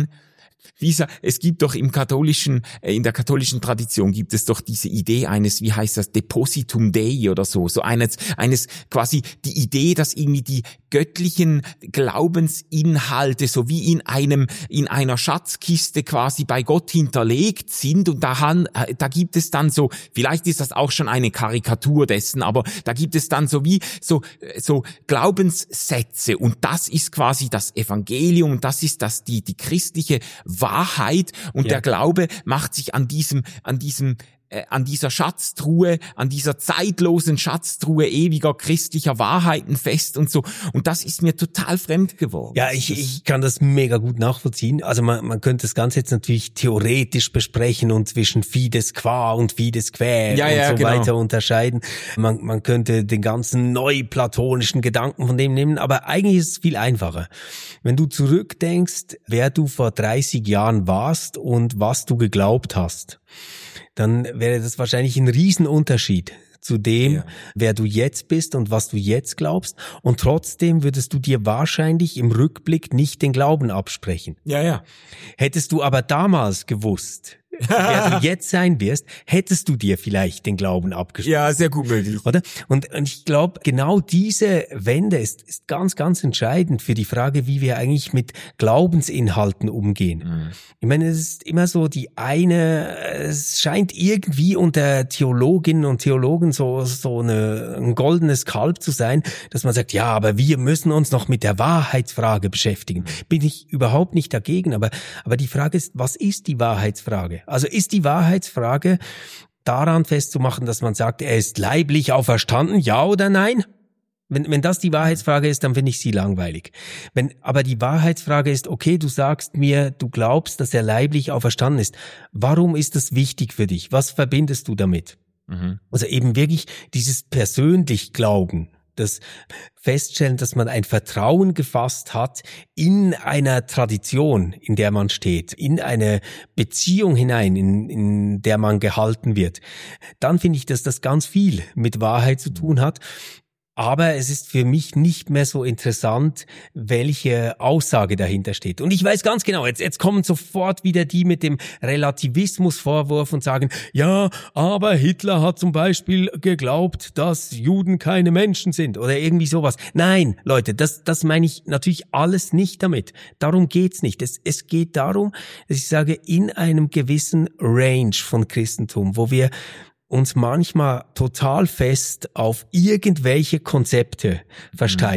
es gibt doch in der katholischen Tradition gibt es doch diese Idee eines, wie heißt das, Depositum Dei oder so eines quasi die Idee, dass irgendwie die göttlichen Glaubensinhalte so wie in einer Schatzkiste quasi bei Gott hinterlegt sind und da gibt es dann so, vielleicht ist das auch schon eine Karikatur dessen, aber da gibt es dann so Glaubenssätze und das ist quasi das Evangelium, das ist die christliche Wahrheit und der Glaube macht sich an dieser Schatztruhe, an dieser zeitlosen Schatztruhe ewiger christlicher Wahrheiten fest und so. Und das ist mir total fremd geworden. Ja, ich kann das mega gut nachvollziehen. Also man könnte das Ganze jetzt natürlich theoretisch besprechen und zwischen Fides qua und Fides quae und so weiter unterscheiden. Man könnte den ganzen neuplatonischen Gedanken von dem nehmen, aber eigentlich ist es viel einfacher. Wenn du zurückdenkst, wer du vor 30 Jahren warst und was du geglaubt hast, dann wäre das wahrscheinlich ein Riesenunterschied zu dem, wer du jetzt bist und was du jetzt glaubst. Und trotzdem würdest du dir wahrscheinlich im Rückblick nicht den Glauben absprechen. Ja. Hättest du aber damals gewusst, wer du jetzt sein wirst, hättest du dir vielleicht den Glauben abgesprochen. Ja, sehr gut möglich. Oder? Und ich glaube, genau diese Wende ist ganz, ganz entscheidend für die Frage, wie wir eigentlich mit Glaubensinhalten umgehen. Mhm. Ich meine, es ist immer so es scheint irgendwie unter Theologinnen und Theologen so ein goldenes Kalb zu sein, dass man sagt, ja, aber wir müssen uns noch mit der Wahrheitsfrage beschäftigen. Bin ich überhaupt nicht dagegen, aber die Frage ist, was ist die Wahrheitsfrage? Also ist die Wahrheitsfrage daran festzumachen, dass man sagt, er ist leiblich auferstanden, ja oder nein? Wenn das die Wahrheitsfrage ist, dann finde ich sie langweilig. Wenn aber die Wahrheitsfrage ist, okay, du sagst mir, du glaubst, dass er leiblich auferstanden ist. Warum ist das wichtig für dich? Was verbindest du damit? Mhm. Also eben wirklich dieses persönlich Glauben. Das Feststellen, dass man ein Vertrauen gefasst hat in einer Tradition, in der man steht, in eine Beziehung hinein, in der man gehalten wird. Dann finde ich, dass das ganz viel mit Wahrheit zu tun hat. Aber es ist für mich nicht mehr so interessant, welche Aussage dahinter steht. Und ich weiß ganz genau, jetzt kommen sofort wieder die mit dem Relativismusvorwurf und sagen, ja, aber Hitler hat zum Beispiel geglaubt, dass Juden keine Menschen sind oder irgendwie sowas. Nein, Leute, das meine ich natürlich alles nicht damit. Darum geht's nicht. Es geht darum, dass ich sage, in einem gewissen Range von Christentum, wo wir uns manchmal total fest auf irgendwelche Konzepte versteifen.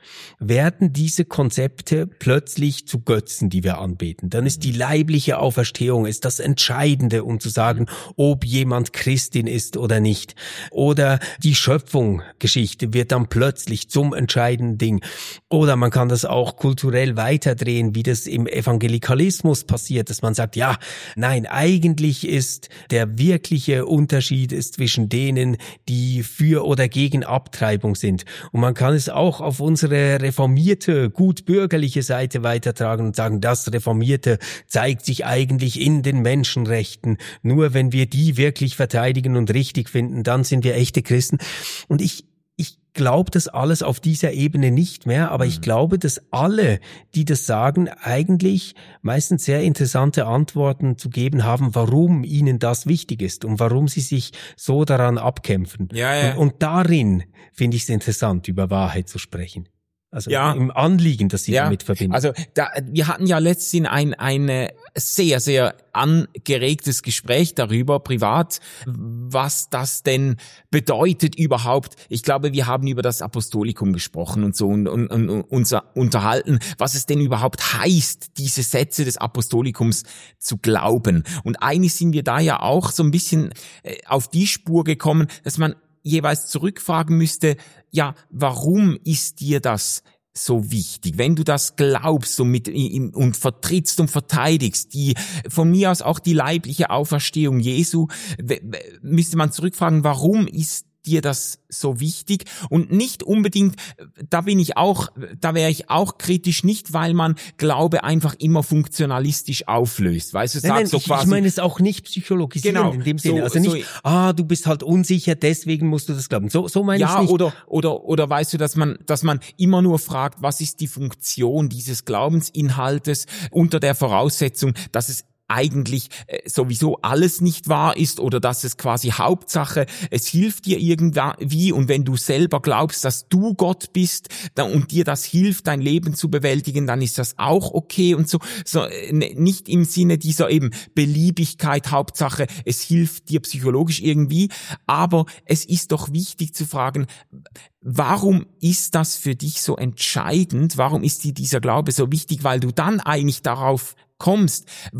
werden diese Konzepte plötzlich zu Götzen, die wir anbeten. Dann ist die leibliche Auferstehung ist das Entscheidende, um zu sagen, ob jemand Christin ist oder nicht. Oder die Schöpfungsgeschichte wird dann plötzlich zum entscheidenden Ding. Oder man kann das auch kulturell weiterdrehen, wie das im Evangelikalismus passiert, dass man sagt, ja, nein, eigentlich ist der wirkliche Unterschied ist zwischen denen, die für oder gegen Abtreibung sind. Und man kann es auch auf unsere reformierte, gut bürgerliche Seite weitertragen und sagen, das Reformierte zeigt sich eigentlich in den Menschenrechten. Nur wenn wir die wirklich verteidigen und richtig finden, dann sind wir echte Christen. Und ich glaube das alles auf dieser Ebene nicht mehr, aber ich glaube, dass alle, die das sagen, eigentlich meistens sehr interessante Antworten zu geben haben, warum ihnen das wichtig ist und warum sie sich so daran abkämpfen. Ja. Und darin finde ich es interessant, über Wahrheit zu sprechen. Also im Anliegen, das sie damit verbinden. Also wir hatten ja letztens ein sehr, sehr angeregtes Gespräch darüber, privat, was das denn bedeutet überhaupt. Ich glaube, wir haben über das Apostolikum gesprochen und so und uns unterhalten, was es denn überhaupt heißt, diese Sätze des Apostolikums zu glauben. Und eigentlich sind wir da ja auch so ein bisschen auf die Spur gekommen, dass man jeweils zurückfragen müsste, ja, warum ist dir das so wichtig? Wenn du das glaubst und vertrittst und verteidigst, die von mir aus auch die leibliche Auferstehung Jesu, müsste man zurückfragen, warum ist dir das so wichtig? Und nicht unbedingt, da wäre ich auch kritisch, nicht weil man Glaube einfach immer funktionalistisch auflöst. Weißt du, Nein, so quasi. Ich meine es auch nicht psychologisieren in dem Sinne. Also nicht, du bist halt unsicher, deswegen musst du das glauben. So meine ich es nicht. Oder weißt du, dass man immer nur fragt, was ist die Funktion dieses Glaubensinhaltes unter der Voraussetzung, dass es eigentlich sowieso alles nicht wahr ist oder dass es quasi Hauptsache, es hilft dir irgendwie und wenn du selber glaubst, dass du Gott bist und dir das hilft, dein Leben zu bewältigen, dann ist das auch okay und so nicht im Sinne dieser eben Beliebigkeit, Hauptsache, es hilft dir psychologisch irgendwie, aber es ist doch wichtig zu fragen, warum ist das für dich so entscheidend? Warum ist dir dieser Glaube so wichtig? Weil du dann eigentlich darauf kommst,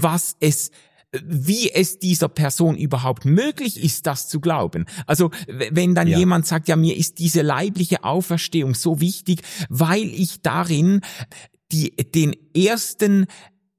wie es dieser Person überhaupt möglich ist, das zu glauben. Also wenn dann jemand sagt, ja, mir ist diese leibliche Auferstehung so wichtig, weil ich darin den ersten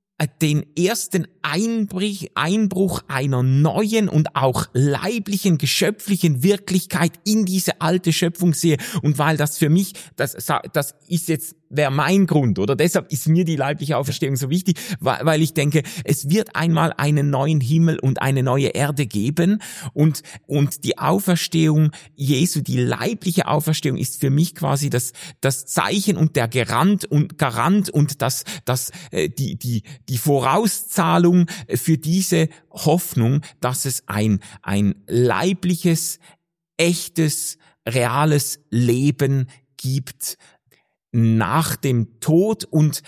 Einbruch einer neuen und auch leiblichen, geschöpflichen Wirklichkeit in diese alte Schöpfung sehe und weil das für mich, das wäre mein Grund, oder? Deshalb ist mir die leibliche Auferstehung so wichtig, weil ich denke, es wird einmal einen neuen Himmel und eine neue Erde geben und die Auferstehung Jesu, die leibliche Auferstehung ist für mich quasi das Zeichen und der Garant und die Vorauszahlung für diese Hoffnung, dass es ein leibliches, echtes, reales Leben gibt nach dem Tod und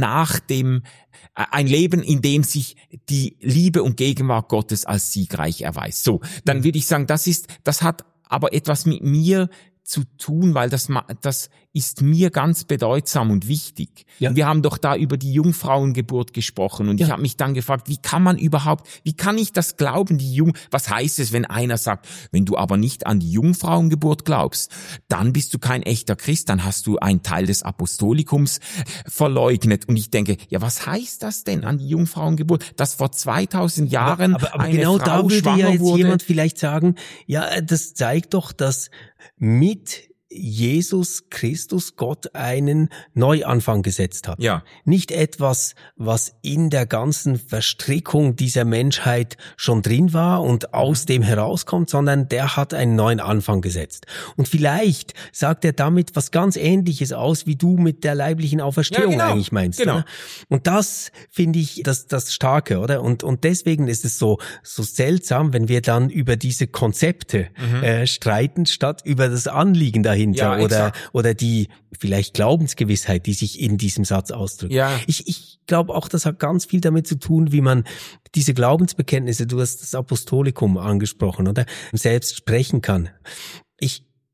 ein Leben, in dem sich die Liebe und Gegenwart Gottes als siegreich erweist. So, dann würde ich sagen, das hat aber etwas mit mir zu tun, weil das ist mir ganz bedeutsam und wichtig. Ja. Wir haben doch da über die Jungfrauengeburt gesprochen und ich habe mich dann gefragt, wie kann ich das glauben, was heißt es, wenn einer sagt, wenn du aber nicht an die Jungfrauengeburt glaubst, dann bist du kein echter Christ, dann hast du einen Teil des Apostolikums verleugnet. Und ich denke, ja, was heißt das denn an die Jungfrauengeburt, dass vor 2000 Jahren aber eine genau Frau da würde schwanger ja jetzt wurde? jemand vielleicht sagen, ja, das zeigt doch, dass mit Jesus Christus Gott einen Neuanfang gesetzt hat. Ja. Nicht etwas, was in der ganzen Verstrickung dieser Menschheit schon drin war und aus dem herauskommt, sondern der hat einen neuen Anfang gesetzt. Und vielleicht sagt er damit was ganz Ähnliches aus, wie du mit der leiblichen Auferstehung eigentlich meinst. Genau. Oder? Und das finde ich das Starke, oder? Und deswegen ist es so seltsam, wenn wir dann über diese Konzepte streiten, statt über das Anliegen dahinter oder die vielleicht Glaubensgewissheit, die sich in diesem Satz ausdrückt. Ja. Ich glaube auch, das hat ganz viel damit zu tun, wie man diese Glaubensbekenntnisse, du hast das Apostolikum angesprochen, oder? Selbst sprechen kann. Ich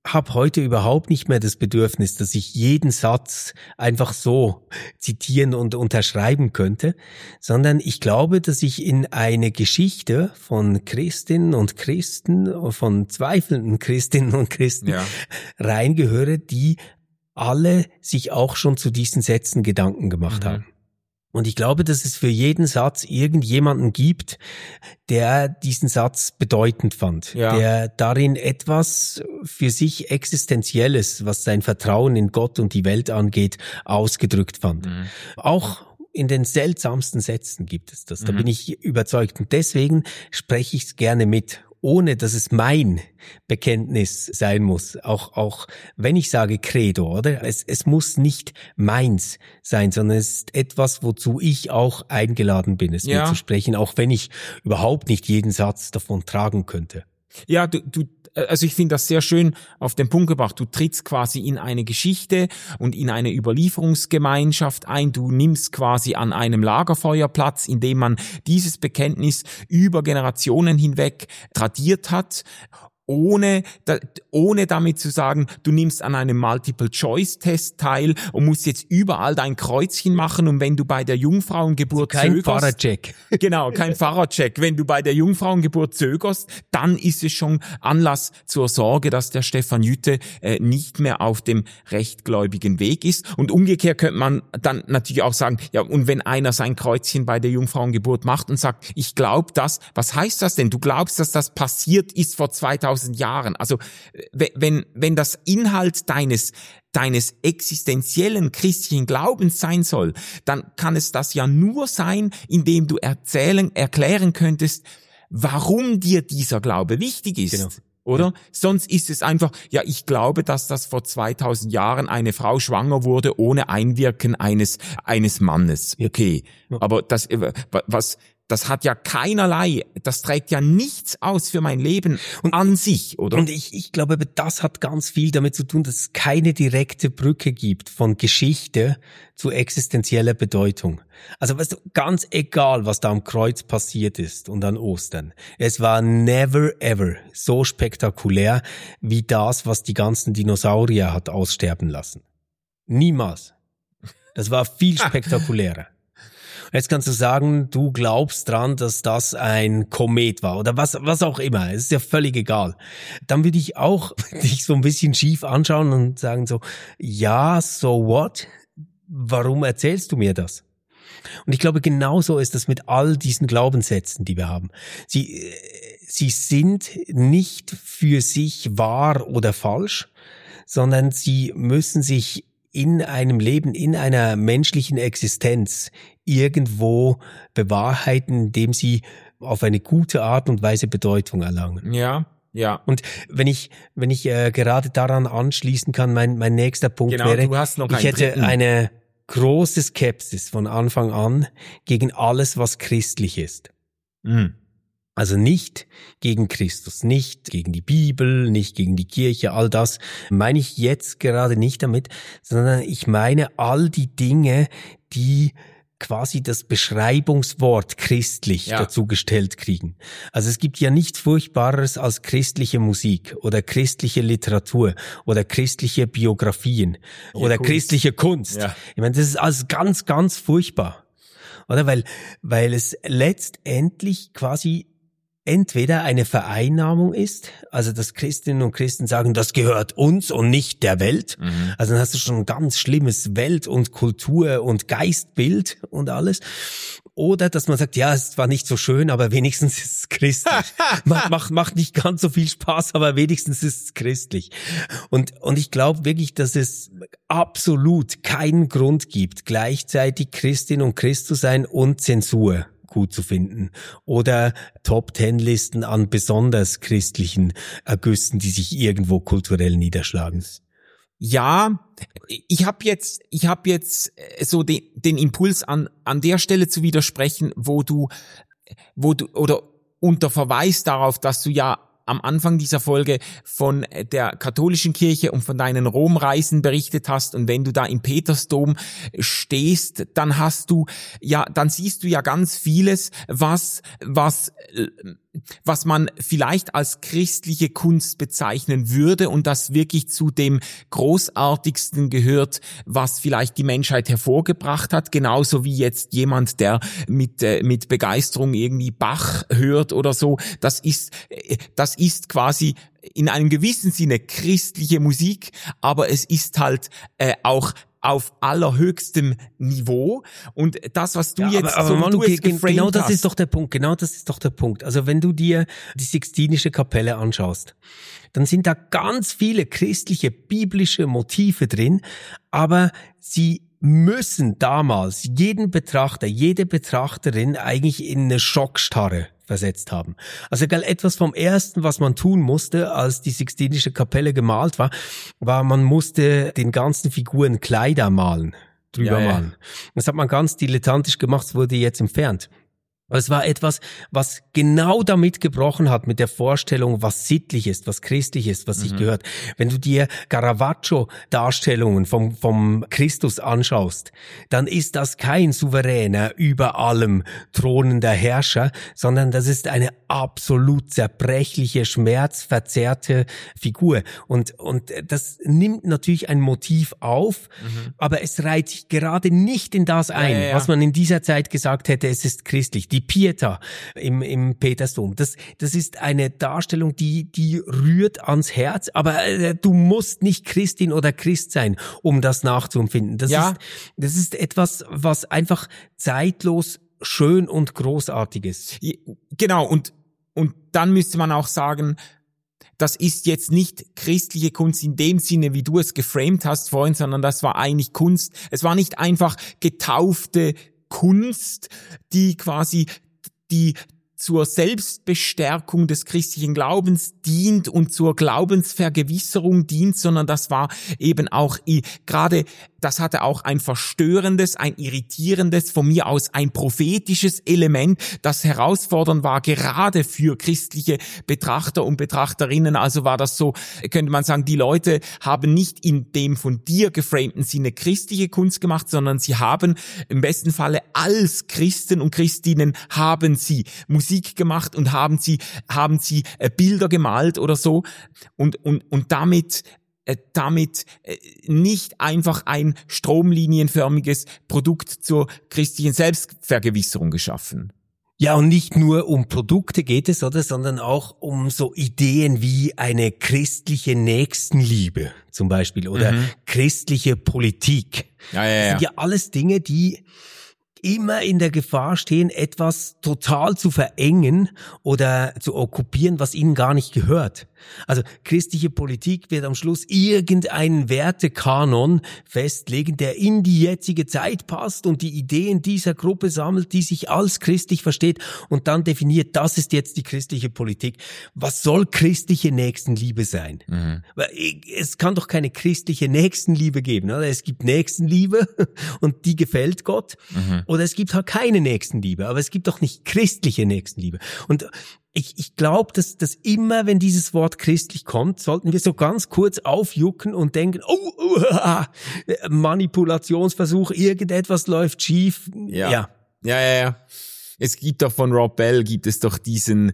habe heute überhaupt nicht mehr das Bedürfnis, dass ich jeden Satz einfach so zitieren und unterschreiben könnte, sondern ich glaube, dass ich in eine Geschichte von Christinnen und Christen, von zweifelnden Christinnen und Christen reingehöre, die alle sich auch schon zu diesen Sätzen Gedanken gemacht haben. Und ich glaube, dass es für jeden Satz irgendjemanden gibt, der diesen Satz bedeutend fand, der darin etwas für sich Existenzielles, was sein Vertrauen in Gott und die Welt angeht, ausgedrückt fand. Auch in den seltsamsten Sätzen gibt es das, da bin ich überzeugt. Und deswegen spreche ich es gerne mit, ohne dass es mein Bekenntnis sein muss. Auch wenn ich sage Credo, oder? Es muss nicht meins sein, sondern es ist etwas, wozu ich auch eingeladen bin, es mir zu sprechen, auch wenn ich überhaupt nicht jeden Satz davon tragen könnte. Ja, also ich finde das sehr schön auf den Punkt gebracht. Du trittst quasi in eine Geschichte und in eine Überlieferungsgemeinschaft ein. Du nimmst quasi an einem Lagerfeuer Platz, in dem man dieses Bekenntnis über Generationen hinweg tradiert hat, ohne damit zu sagen, du nimmst an einem Multiple-Choice-Test teil und musst jetzt überall dein Kreuzchen machen, und wenn du bei der Jungfrauengeburt kein Pfarrercheck. Genau, kein Pfarrercheck. Wenn du bei der Jungfrauengeburt zögerst, dann ist es schon Anlass zur Sorge, dass der Stefan Jütte nicht mehr auf dem rechtgläubigen Weg ist. Und umgekehrt könnte man dann natürlich auch sagen, ja, und wenn einer sein Kreuzchen bei der Jungfrauengeburt macht und sagt, ich glaube das, was heißt das denn? Du glaubst, dass das passiert ist vor 2000 Jahren. Also wenn das Inhalt deines existenziellen christlichen Glaubens sein soll, dann kann es das ja nur sein, indem du erklären könntest, warum dir dieser Glaube wichtig ist. Genau. Oder? Ja. Sonst ist es einfach, ja, ich glaube, dass das vor 2000 Jahren eine Frau schwanger wurde ohne Einwirken eines Mannes. Okay. Ja. Aber das hat ja keinerlei, das trägt ja nichts aus für mein Leben an sich, oder? Und ich glaube, das hat ganz viel damit zu tun, dass es keine direkte Brücke gibt von Geschichte zu existenzieller Bedeutung. Also weißt du, ganz egal, was da am Kreuz passiert ist und an Ostern, es war never ever so spektakulär wie das, was die ganzen Dinosaurier hat aussterben lassen. Niemals. Das war viel spektakulärer. Jetzt kannst du sagen, du glaubst dran, dass das ein Komet war oder was auch immer. Es ist ja völlig egal. Dann würde ich auch dich so ein bisschen schief anschauen und sagen so, ja, so what? Warum erzählst du mir das? Und ich glaube, genauso ist das mit all diesen Glaubenssätzen, die wir haben. Sie sind nicht für sich wahr oder falsch, sondern sie müssen sich in einem Leben, in einer menschlichen Existenz irgendwo bewahrheiten, indem sie auf eine gute Art und Weise Bedeutung erlangen. Ja. Und wenn ich gerade daran anschließen kann, mein nächster Punkt genau, wäre, du hast noch ich hätte eine große Skepsis von Anfang an gegen alles, was christlich ist. Also nicht gegen Christus, nicht gegen die Bibel, nicht gegen die Kirche, all das meine ich jetzt gerade nicht damit, sondern ich meine all die Dinge, die quasi das Beschreibungswort christlich dazu gestellt kriegen. Also es gibt ja nichts Furchtbareres als christliche Musik oder christliche Literatur oder christliche Biografien oder Kunst. Christliche Kunst. Ja. Ich meine, das ist alles ganz, ganz furchtbar. Oder? Weil es letztendlich quasi entweder eine Vereinnahmung ist, also dass Christinnen und Christen sagen, das gehört uns und nicht der Welt. Also dann hast du schon ein ganz schlimmes Welt- und Kultur- und Geistbild und alles. Oder dass man sagt, ja, es ist zwar nicht so schön, aber wenigstens ist es christlich. Macht nicht ganz so viel Spaß, aber wenigstens ist es christlich. Und ich glaube wirklich, dass es absolut keinen Grund gibt, gleichzeitig Christin und Christ zu sein und Zensur gut zu finden oder Top-10-Listen an besonders christlichen Ergüssen, die sich irgendwo kulturell niederschlagen. Ja, ich habe jetzt so den Impuls an der Stelle zu widersprechen, wo du oder unter Verweis darauf, dass du ja am Anfang dieser Folge von der katholischen Kirche und von deinen Romreisen berichtet hast, und wenn du da im Petersdom stehst, dann siehst du ja ganz vieles, was was man vielleicht als christliche Kunst bezeichnen würde und das wirklich zu dem Großartigsten gehört, was vielleicht die Menschheit hervorgebracht hat, genauso wie jetzt jemand, der mit Begeisterung irgendwie Bach hört oder so. Das ist quasi in einem gewissen Sinne christliche Musik, aber es ist halt auch auf allerhöchstem Niveau und das, was du genau das ist doch der Punkt. Also wenn du dir die Sixtinische Kapelle anschaust, dann sind da ganz viele christliche, biblische Motive drin, aber sie müssen damals jeden Betrachter, jede Betrachterin eigentlich in eine Schockstarre versetzt haben. Also etwas vom Ersten, was man tun musste, als die Sixtinische Kapelle gemalt war, man musste den ganzen Figuren Kleider drüber malen. Das hat man ganz dilettantisch gemacht, es wurde jetzt entfernt. Aber es war etwas, was genau damit gebrochen hat, mit der Vorstellung, was sittlich ist, was christlich ist, was sich gehört. Wenn du dir Caravaggio-Darstellungen vom Christus anschaust, dann ist das kein souveräner, über allem thronender Herrscher, sondern das ist eine absolut zerbrechliche, schmerzverzerrte Figur. Und das nimmt natürlich ein Motiv auf, aber es reiht sich gerade nicht in das ein, was man in dieser Zeit gesagt hätte, es ist christlich. Die Pietà im Petersdom. Das ist eine Darstellung, die rührt ans Herz, aber du musst nicht Christin oder Christ sein, um das nachzuempfinden. Das ist etwas, was einfach zeitlos schön und großartig ist. Genau, und dann müsste man auch sagen, das ist jetzt nicht christliche Kunst in dem Sinne, wie du es geframed hast vorhin, sondern das war eigentlich Kunst. Es war nicht einfach getaufte Kunst, die zur Selbstbestärkung des christlichen Glaubens dient und zur Glaubensvergewisserung dient, sondern das war eben auch gerade, das hatte auch ein verstörendes, ein irritierendes, von mir aus ein prophetisches Element, das herausfordernd war, gerade für christliche Betrachter und Betrachterinnen. Also war das so, könnte man sagen, die Leute haben nicht in dem von dir geframten Sinne christliche Kunst gemacht, sondern sie haben im besten Falle als Christen und Christinnen haben sie Musik gemacht und haben sie Bilder gemalt oder so und damit nicht einfach ein stromlinienförmiges Produkt zur christlichen Selbstvergewisserung geschaffen. Ja, und nicht nur um Produkte geht es, sondern auch um so Ideen wie eine christliche Nächstenliebe zum Beispiel oder christliche Politik. Das sind ja alles Dinge, die immer in der Gefahr stehen, etwas total zu verengen oder zu okkupieren, was ihnen gar nicht gehört. Also christliche Politik wird am Schluss irgendeinen Wertekanon festlegen, der in die jetzige Zeit passt und die Ideen dieser Gruppe sammelt, die sich als christlich versteht und dann definiert, das ist jetzt die christliche Politik. Was soll christliche Nächstenliebe sein? Weil es kann doch keine christliche Nächstenliebe geben, oder? Es gibt Nächstenliebe und die gefällt Gott. Oder es gibt halt keine Nächstenliebe, aber es gibt doch nicht christliche Nächstenliebe. Und ich glaube, dass immer, wenn dieses Wort christlich kommt, sollten wir so ganz kurz aufjucken und denken, Manipulationsversuch, irgendetwas läuft schief. Ja. Es gibt doch von Rob Bell, gibt es doch diese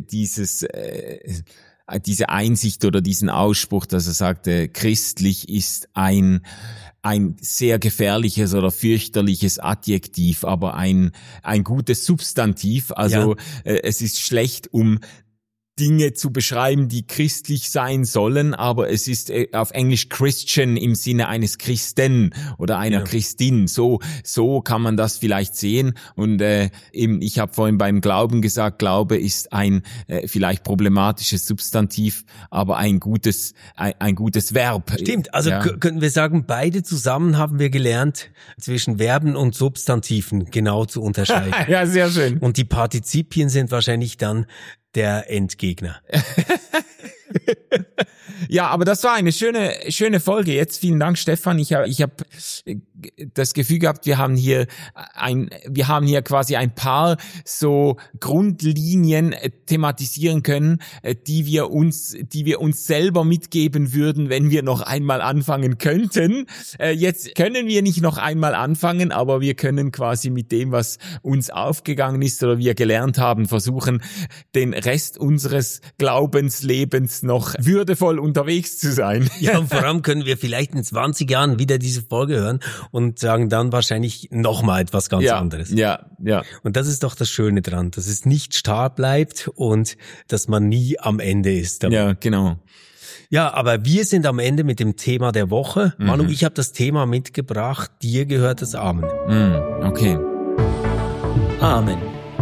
Einsicht oder diesen Ausspruch, dass er sagte, christlich ist ein sehr gefährliches oder fürchterliches Adjektiv, aber ein gutes Substantiv. Also es ist schlecht, um Dinge zu beschreiben, die christlich sein sollen, aber es ist auf Englisch Christian im Sinne eines Christen oder einer Christin. So kann man das vielleicht sehen. Und eben, ich habe vorhin beim Glauben gesagt, Glaube ist ein vielleicht problematisches Substantiv, aber ein gutes Verb. Stimmt, also könnten wir sagen, beide zusammen haben wir gelernt, zwischen Verben und Substantiven genau zu unterscheiden. Ja, sehr schön. Und die Partizipien sind wahrscheinlich dann der Endgegner. Ja, aber das war eine schöne Folge. Jetzt vielen Dank, Stefan. Ich hab das Gefühl gehabt, wir haben hier quasi ein paar so Grundlinien thematisieren können, die wir uns selber mitgeben würden, wenn wir noch einmal anfangen könnten. Jetzt können wir nicht noch einmal anfangen, aber wir können quasi mit dem, was uns aufgegangen ist oder wir gelernt haben, versuchen, den Rest unseres Glaubenslebens noch würdevoll unterwegs zu sein. Ja, und vor allem können wir vielleicht in 20 Jahren wieder diese Folge hören und sagen dann wahrscheinlich nochmal etwas ganz anderes. Ja. Und das ist doch das Schöne dran, dass es nicht starr bleibt und dass man nie am Ende ist. Ja, genau. Ja, aber wir sind am Ende mit dem Thema der Woche. Manu, ich habe das Thema mitgebracht, dir gehört das Amen. Okay. Amen.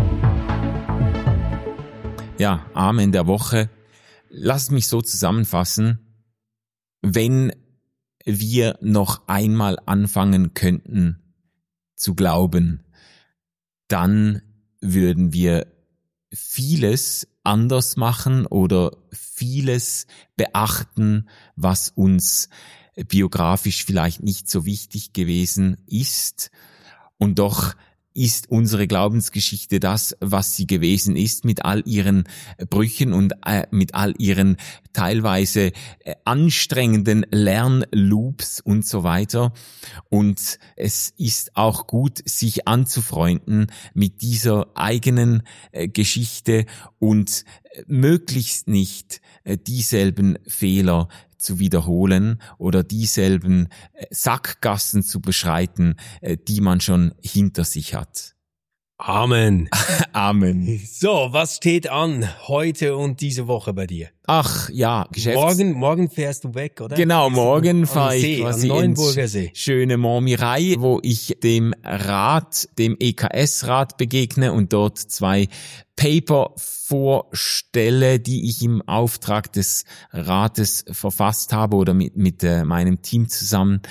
Ja, Amen der Woche. Lass mich so zusammenfassen. Wenn wir noch einmal anfangen könnten zu glauben, dann würden wir vieles anders machen oder vieles beachten, was uns biografisch vielleicht nicht so wichtig gewesen ist. Und doch ist unsere Glaubensgeschichte das, was sie gewesen ist, mit all ihren Brüchen und mit all ihren teilweise anstrengenden Lernloops und so weiter. Und es ist auch gut, sich anzufreunden mit dieser eigenen Geschichte und möglichst nicht dieselben Fehler zu wiederholen oder dieselben Sackgassen zu beschreiten, die man schon hinter sich hat. Amen. Amen. So, was steht an heute und diese Woche bei dir? Ach ja, Morgen fährst du weg, oder? Genau, morgen fahre ich quasi Neuenburger See. Schöne Montmirail, wo ich dem EKS-Rat begegne und dort 2 Paper vorstelle, die ich im Auftrag des Rates verfasst habe oder mit meinem Team zusammen.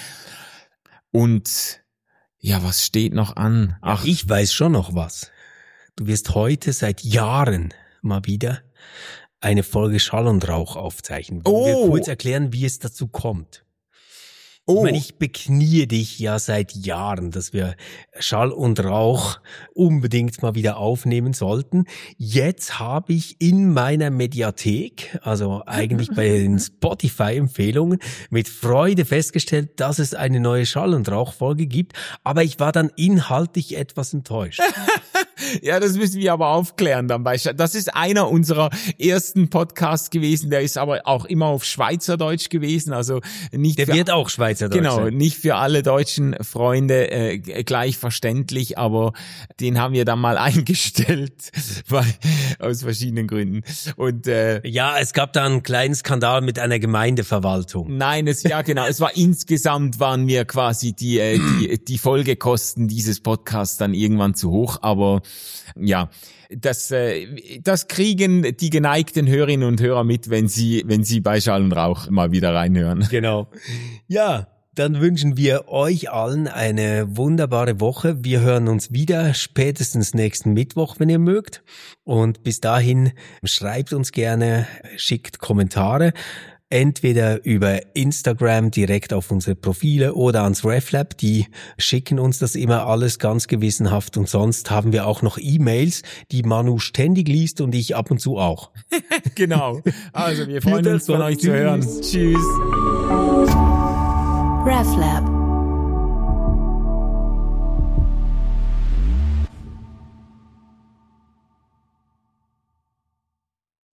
Und ja, was steht noch an? Ach, ich weiß schon noch was. Du wirst heute seit Jahren mal wieder eine Folge Schall und Rauch aufzeichnen. Wollen wir kurz erklären, wie es dazu kommt? Ich meine, ich beknie dich ja seit Jahren, dass wir Schall und Rauch unbedingt mal wieder aufnehmen sollten. Jetzt habe ich in meiner Mediathek, also eigentlich bei den Spotify-Empfehlungen, mit Freude festgestellt, dass es eine neue Schall- und Rauch-Folge gibt. Aber ich war dann inhaltlich etwas enttäuscht. Ja, das müssen wir aber aufklären dann. Das ist einer unserer ersten Podcasts gewesen, der ist aber auch immer auf Schweizerdeutsch gewesen, also nicht. Der wird auch Schweizerdeutsch. Genau, nicht für alle deutschen Freunde gleich verständlich, aber den haben wir dann mal eingestellt, aus verschiedenen Gründen. Und ja, es gab da einen kleinen Skandal mit einer Gemeindeverwaltung. Nein, es war insgesamt waren mir quasi die Folgekosten dieses Podcasts dann irgendwann zu hoch, aber ja, das kriegen die geneigten Hörerinnen und Hörer mit, wenn sie bei Schall und Rauch mal wieder reinhören. Genau. Ja, dann wünschen wir euch allen eine wunderbare Woche. Wir hören uns wieder spätestens nächsten Mittwoch, wenn ihr mögt. Und bis dahin schreibt uns gerne, schickt Kommentare. Entweder über Instagram direkt auf unsere Profile oder ans RefLab, die schicken uns das immer alles ganz gewissenhaft und sonst haben wir auch noch E-Mails, die Manu ständig liest und ich ab und zu auch. Genau, also wir freuen uns von euch zu hören. Tschüss. RefLab